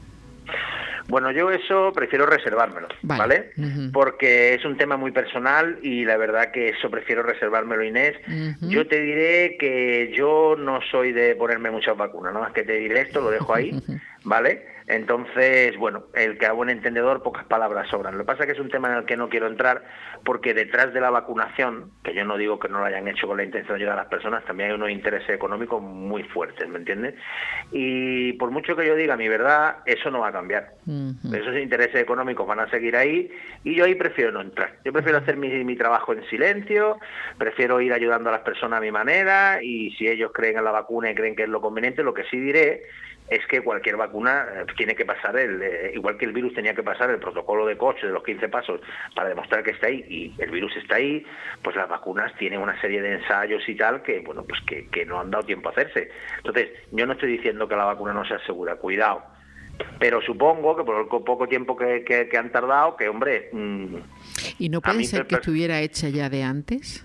Bueno, yo eso prefiero reservármelo, ¿vale? Porque es un tema muy personal y la verdad que eso prefiero reservármelo, Inés. Yo te diré que yo no soy de ponerme muchas vacunas, ¿no? Es que te diré esto, lo dejo ahí, ¿vale? Entonces, bueno, el que a buen entendedor pocas palabras sobran. Lo que pasa es que es un tema en el que no quiero entrar porque detrás de la vacunación, que yo no digo que no lo hayan hecho con la intención de ayudar a las personas, también hay unos intereses económicos muy fuertes, ¿me entiendes? Y por mucho que yo diga mi verdad, eso no va a cambiar. Esos intereses económicos van a seguir ahí y yo ahí prefiero no entrar. Yo prefiero hacer mi trabajo en silencio, prefiero ir ayudando a las personas a mi manera y si ellos creen en la vacuna y creen que es lo conveniente, lo que sí diré es que cualquier vacuna tiene que pasar, igual que el virus tenía que pasar el protocolo de Koch de los 15 pasos para demostrar que está ahí y el virus está ahí, pues las vacunas tienen una serie de ensayos y tal que, bueno, pues que no han dado tiempo a hacerse. Entonces, yo no estoy diciendo que la vacuna no sea segura, cuidado. Pero supongo que por el poco tiempo que han tardado, que hombre... ¿Y no puede ser que estuviera hecha ya de antes?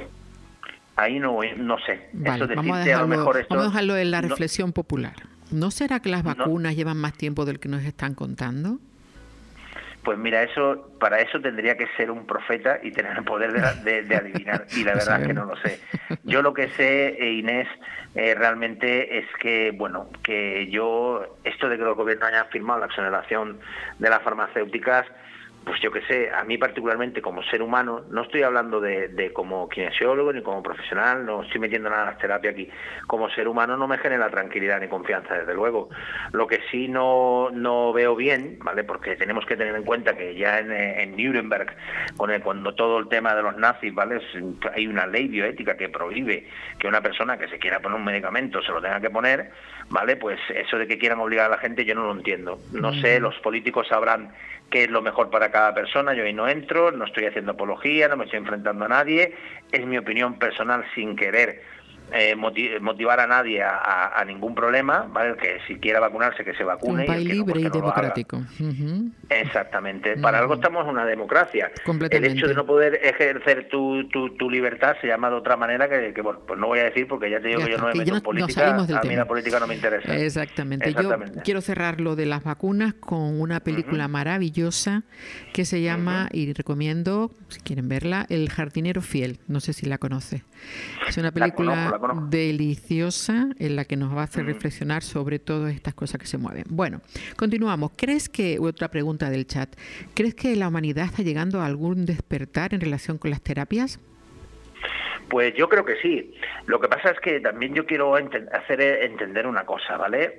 Ahí no sé. Vale, eso decirte, a lo mejor esto, vamos a dejarlo en la reflexión popular. ¿No será que las vacunas llevan más tiempo del que nos están contando? Pues mira, para eso tendría que ser un profeta y tener el poder de adivinar, y la verdad es que no lo sé. Yo lo que sé, Inés, realmente es que, bueno, que esto de que los gobiernos hayan firmado la exoneración de las farmacéuticas, pues yo qué sé, a mí particularmente como ser humano, no estoy hablando de como kinesiólogo ni como profesional, no estoy metiendo nada en las terapias aquí, como ser humano no me genera tranquilidad ni confianza, desde luego. Lo que sí no veo bien, ¿vale? Porque tenemos que tener en cuenta que ya en Nuremberg, cuando todo el tema de los nazis, ¿vale? Hay una ley bioética que prohíbe que una persona que se quiera poner un medicamento se lo tenga que poner, ¿vale? Pues eso de que quieran obligar a la gente yo no lo entiendo. No sé, los políticos sabrán qué es lo mejor para cada persona, yo ahí no entro, no estoy haciendo apología, no me estoy enfrentando a nadie, es mi opinión personal sin querer motivar a nadie a ningún problema, ¿vale? El que si quiera vacunarse que se vacune. Un país libre y democrático. Exactamente. Para algo estamos en una democracia. El hecho de no poder ejercer tu libertad se llama de otra manera que bueno, pues no voy a decir porque ya te digo que yo no me meto en política, a mí la política no me interesa. Exactamente. Yo quiero cerrar lo de las vacunas con una película maravillosa que se llama, y recomiendo, si quieren verla, El jardinero fiel. No sé si la conoce. Es una película deliciosa en la que nos va a hacer reflexionar sobre todas estas cosas que se mueven. Bueno, continuamos. Otra pregunta del chat, ¿crees que la humanidad está llegando a algún despertar en relación con las terapias? Pues yo creo que sí. Lo que pasa es que también yo quiero hacer entender una cosa, ¿vale?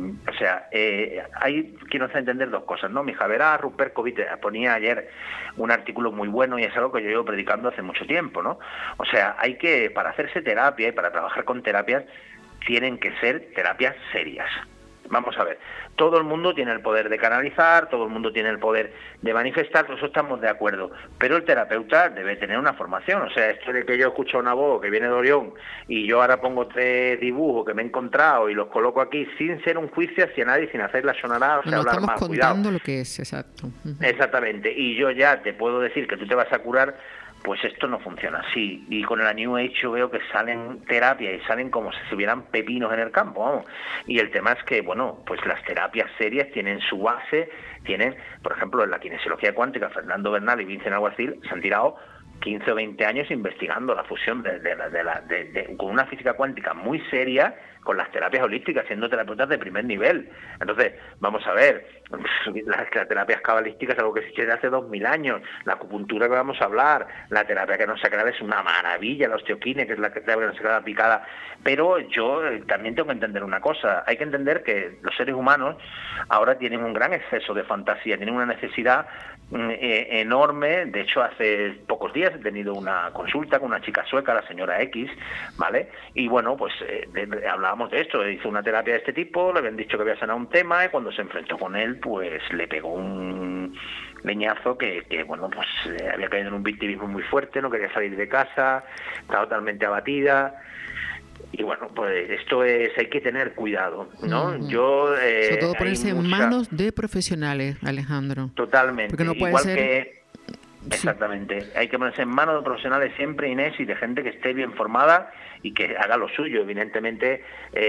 Quiero hacer entender dos cosas, ¿no? Mi Javera Rupert Covid ponía ayer un artículo muy bueno y es algo que yo llevo predicando hace mucho tiempo, ¿no? O sea, para hacerse terapia y para trabajar con terapias, tienen que ser terapias serias. Vamos a ver, todo el mundo tiene el poder de canalizar, todo el mundo tiene el poder de manifestar, por eso estamos de acuerdo, pero el terapeuta debe tener una formación. O sea, esto de que yo escucho a una voz que viene de Orión y yo ahora pongo 3 dibujos que me he encontrado y los coloco aquí sin ser un juicio hacia nadie, sin hacer la sonarada, o sea, hablar estamos mal, contando cuidado. Lo que es, exacto. Exactamente, y yo ya te puedo decir que tú te vas a curar. Pues esto no funciona así. Y con la New Age yo veo que salen terapias y salen como si se hubieran pepinos en el campo, vamos. Y el tema es que, bueno, pues las terapias serias tienen su base, por ejemplo, en la kinesiología cuántica, Fernando Bernal y Vincent Alguacil se han tirado 15 o 20 años investigando la fusión con una física cuántica muy seria con las terapias holísticas, siendo terapeutas de primer nivel. Entonces, vamos a ver, las terapias cabalísticas es algo que existe desde hace 2000 años, la acupuntura que vamos a hablar, la terapia que nos sacral es una maravilla, la osteoquine, que es la terapia que nos sacral aplicada, pero yo también tengo que entender una cosa, hay que entender que los seres humanos ahora tienen un gran exceso de fantasía, tienen una necesidad enorme. De hecho, hace pocos días he tenido una consulta con una chica sueca, la señora X, ¿vale? Y bueno, pues hablábamos de esto, hizo una terapia de este tipo, le habían dicho que había sanado un tema y cuando se enfrentó con él, pues le pegó un leñazo que bueno, pues había caído en un victimismo muy fuerte, no quería salir de casa, estaba totalmente abatida. Y bueno, pues esto hay que tener cuidado, ¿no? Yo sobre todo ponerse en manos de profesionales, Alejandro. Totalmente. Porque no puede Igual ser... que exactamente. Hay que ponerse en manos de profesionales siempre, Inés, y de gente que esté bien formada y que haga lo suyo. Evidentemente,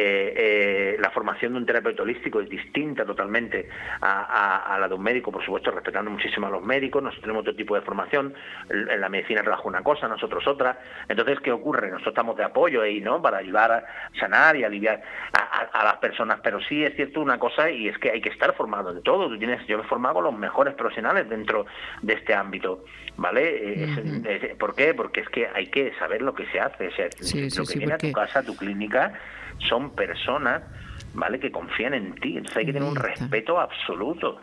la formación de un terapeuta holístico es distinta totalmente a la de un médico, por supuesto, respetando muchísimo a los médicos. Nosotros tenemos otro tipo de formación. En la medicina trabaja una cosa, nosotros otra. Entonces, ¿qué ocurre? Nosotros estamos de apoyo ahí, ¿no? Para ayudar a sanar y aliviar a las personas. Pero sí es cierto una cosa, y es que hay que estar formado en todo. Yo me he formado con los mejores profesionales dentro de este ámbito, ¿vale? ¿Por qué? Porque es que hay que saber lo que se hace. O sea, lo que viene a tu casa, a tu clínica, son personas, ¿vale?, que confían en ti. Entonces hay que tener un respeto absoluto.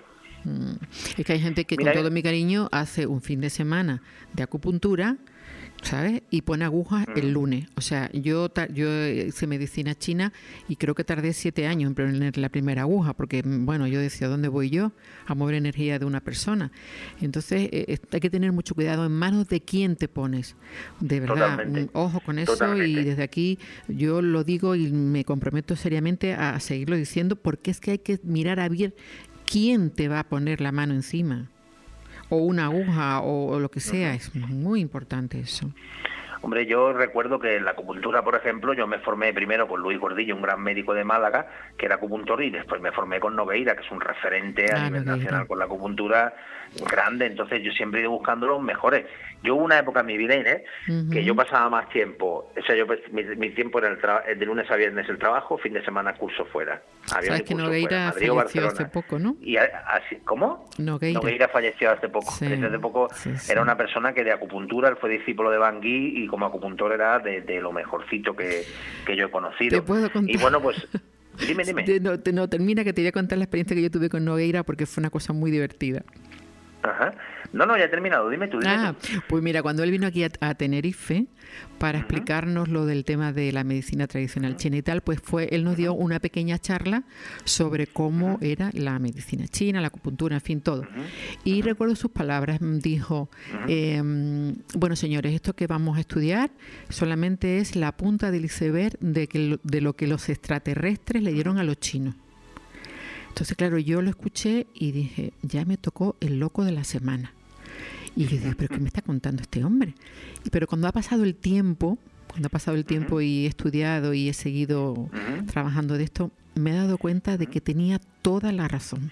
Es que hay gente que, con todo mi cariño, hace un fin de semana de acupuntura, ¿sabes? Y pone agujas el lunes. O sea, yo hice medicina china y creo que tardé 7 años en poner la primera aguja, porque, bueno, yo decía, ¿dónde voy yo a mover energía de una persona? Entonces, hay que tener mucho cuidado en manos de quién te pones. De verdad, ojo con eso. Totalmente. Y desde aquí yo lo digo y me comprometo seriamente a seguirlo diciendo, porque es que hay que mirar a ver quién te va a poner la mano encima, o una aguja, o lo que sea. Es muy importante eso. Hombre, yo recuerdo que en la acupuntura, por ejemplo, yo me formé primero con Luis Gordillo, un gran médico de Málaga, que era acupuntor, y después me formé con Nogueira, que es un referente a nivel nacional con la acupuntura grande. Entonces yo siempre he ido buscando los mejores. Yo hubo una época en mi vida, Inés, que yo pasaba más tiempo, o sea, mi tiempo era de lunes a viernes el trabajo, fin de semana curso fuera. Sabes que Nogueira falleció hace poco, ¿no? Y así, ¿cómo? Nogueira falleció hace poco. Sí, hace poco era una persona que de acupuntura, él fue discípulo de Van Gogh, y como acupuntor era de lo mejorcito que yo he conocido. ¿Te puedo contar? Y bueno, pues dime. No, termina, que te voy a contar la experiencia que yo tuve con Nogueira, porque fue una cosa muy divertida. Ajá. No, ya he terminado. Dime tú. Pues mira, cuando él vino aquí a Tenerife para explicarnos lo del tema de la medicina tradicional china y tal, pues él nos dio una pequeña charla sobre cómo era la medicina china, la acupuntura, en fin, todo. Y recuerdo sus palabras. Dijo, bueno, señores, esto que vamos a estudiar solamente es la punta del iceberg de lo que los extraterrestres le dieron a los chinos. Entonces, claro, yo lo escuché y dije, ya me tocó el loco de la semana. Y yo dije, ¿pero qué me está contando este hombre? Pero cuando ha pasado el tiempo y he estudiado y he seguido trabajando de esto, me he dado cuenta de que tenía toda la razón.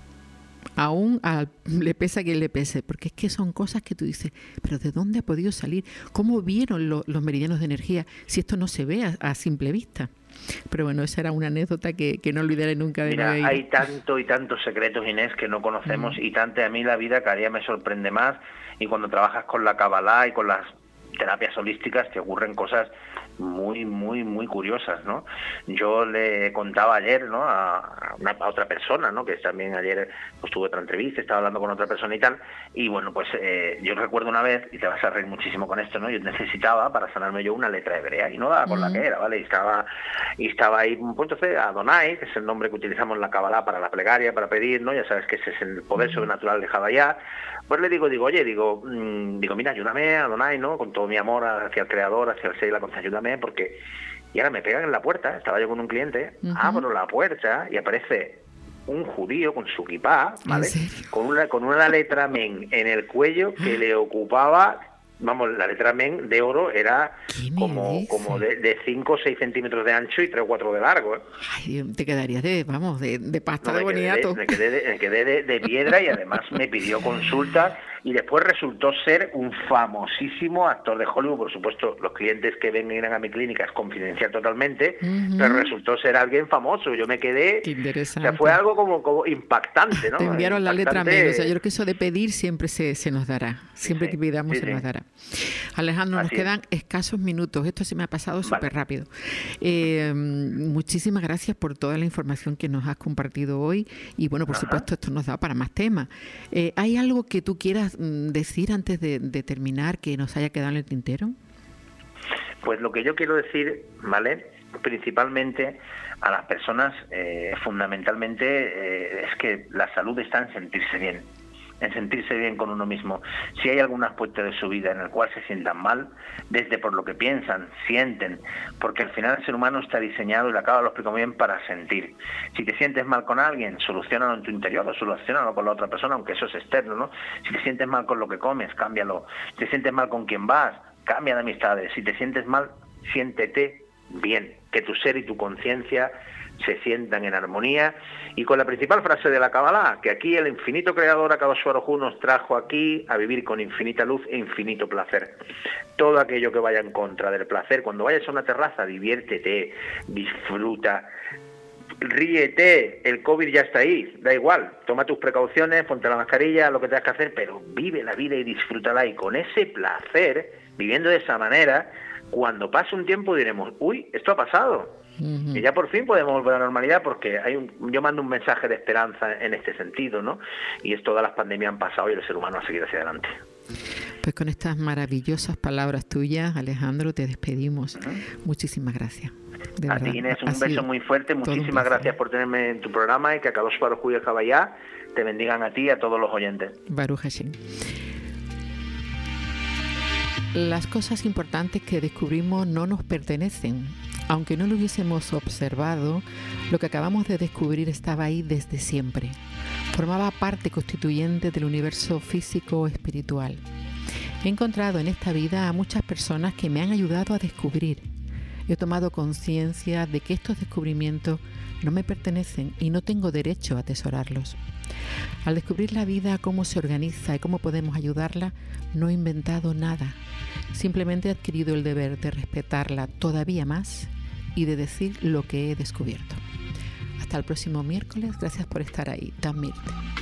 Aún le pesa a quien le pese, porque es que son cosas que tú dices, pero ¿de dónde ha podido salir? ¿Cómo vieron los meridianos de energía si esto no se ve a simple vista? Pero bueno, esa era una anécdota que no olvidaré nunca de Mira, Nogueira. Hay tanto y tantos secretos, Inés, que no conocemos, y tanto a mí la vida cada día me sorprende más, y cuando trabajas con la Kabbalah y con las terapias holísticas te ocurren cosas muy, muy, muy curiosas, ¿no? Yo le contaba ayer, ¿no?, a otra persona, ¿no?, que también ayer pues tuve otra entrevista, estaba hablando con otra persona y tal, y bueno, pues yo recuerdo una vez, y te vas a reír muchísimo con esto, ¿no?, yo necesitaba para sanarme yo una letra hebrea, y no daba con la que era, ¿vale? Y estaba ahí, pues entonces Adonai, que es el nombre que utilizamos en la Kabbalah para la plegaria, para pedir, ¿no?, ya sabes que ese es el poder sobrenatural de Havayá. Pues le digo, mira, ayúdame, Adonai, ¿no?, con todo mi amor hacia el Creador, hacia el ser y la conciencia, ayúdame, porque... Y ahora me pegan en la puerta, estaba yo con un cliente, abro la puerta y aparece un judío con su kipá, ¿vale?, con una letra men en el cuello que le ocupaba... Vamos, la letra men de oro era como de 5 o 6 centímetros de ancho y 3 o 4 de largo, ¿eh? Ay, te quedarías de pasta de boniato. Me quedé de piedra, y además me pidió consulta, y después resultó ser un famosísimo actor de Hollywood. Por supuesto, los clientes que vengan a mi clínica es confidencial totalmente, pero resultó ser alguien famoso. Yo me quedé... Qué interesante. O sea, fue algo como impactante, ¿no? Te enviaron la letra men. O sea, yo creo que eso de pedir siempre se nos dará. Siempre que pidamos se nos dará. Alejandro, nos quedan escasos minutos. Esto se me ha pasado súper rápido. Muchísimas gracias por toda la información que nos has compartido hoy. Y bueno, por supuesto, esto nos da para más temas. ¿Hay algo que tú quieras decir antes de terminar que nos haya quedado en el tintero? Pues lo que yo quiero decir, ¿vale?, principalmente a las personas, fundamentalmente, es que la salud está en sentirse bien. en sentirse bien con uno mismo. Si hay algún aspecto de su vida en el cual se sientan mal, desde por lo que piensan, sienten, porque al final el ser humano está diseñado, y lo acabo de explicar muy bien, para sentir. Si te sientes mal con alguien, soluciónalo en tu interior o soluciónalo con la otra persona, aunque eso es externo, ¿no? Si te sientes mal con lo que comes, cámbialo. Si te sientes mal con quien vas, cambia de amistades. Si te sientes mal, siéntete bien, que tu ser y tu conciencia se sientan en armonía, y con la principal frase de la Kabbalah, que aquí el infinito creador Akadosh Baruj Hu nos trajo aquí a vivir con infinita luz e infinito placer. Todo aquello que vaya en contra del placer, cuando vayas a una terraza, diviértete, disfruta, ríete, el COVID ya está ahí, da igual, toma tus precauciones, ponte la mascarilla, lo que tengas que hacer, pero vive la vida y disfrútala, y con ese placer, viviendo de esa manera, cuando pase un tiempo diremos, uy, esto ha pasado. Y ya por fin podemos volver a la normalidad, porque yo mando un mensaje de esperanza en este sentido, ¿no? Y es todas las pandemias han pasado y el ser humano va a seguir hacia adelante. Pues con estas maravillosas palabras tuyas, Alejandro, te despedimos. Muchísimas gracias. De a verdad, ti, Inés, un beso muy fuerte. Muchísimas gracias por tenerme en tu programa, y que Akadosh Baruj Hu y el Kabbalah te bendigan a ti y a todos los oyentes. Baruch Hashem. Las cosas importantes que descubrimos no nos pertenecen. Aunque no lo hubiésemos observado, lo que acabamos de descubrir estaba ahí desde siempre. Formaba parte constituyente del universo físico o espiritual. He encontrado en esta vida a muchas personas que me han ayudado a descubrir. He tomado conciencia de que estos descubrimientos no me pertenecen y no tengo derecho a atesorarlos. Al descubrir la vida, cómo se organiza y cómo podemos ayudarla, no he inventado nada. Simplemente he adquirido el deber de respetarla todavía más y de decir lo que he descubierto. Hasta el próximo miércoles. Gracias por estar ahí. Dan Mirte.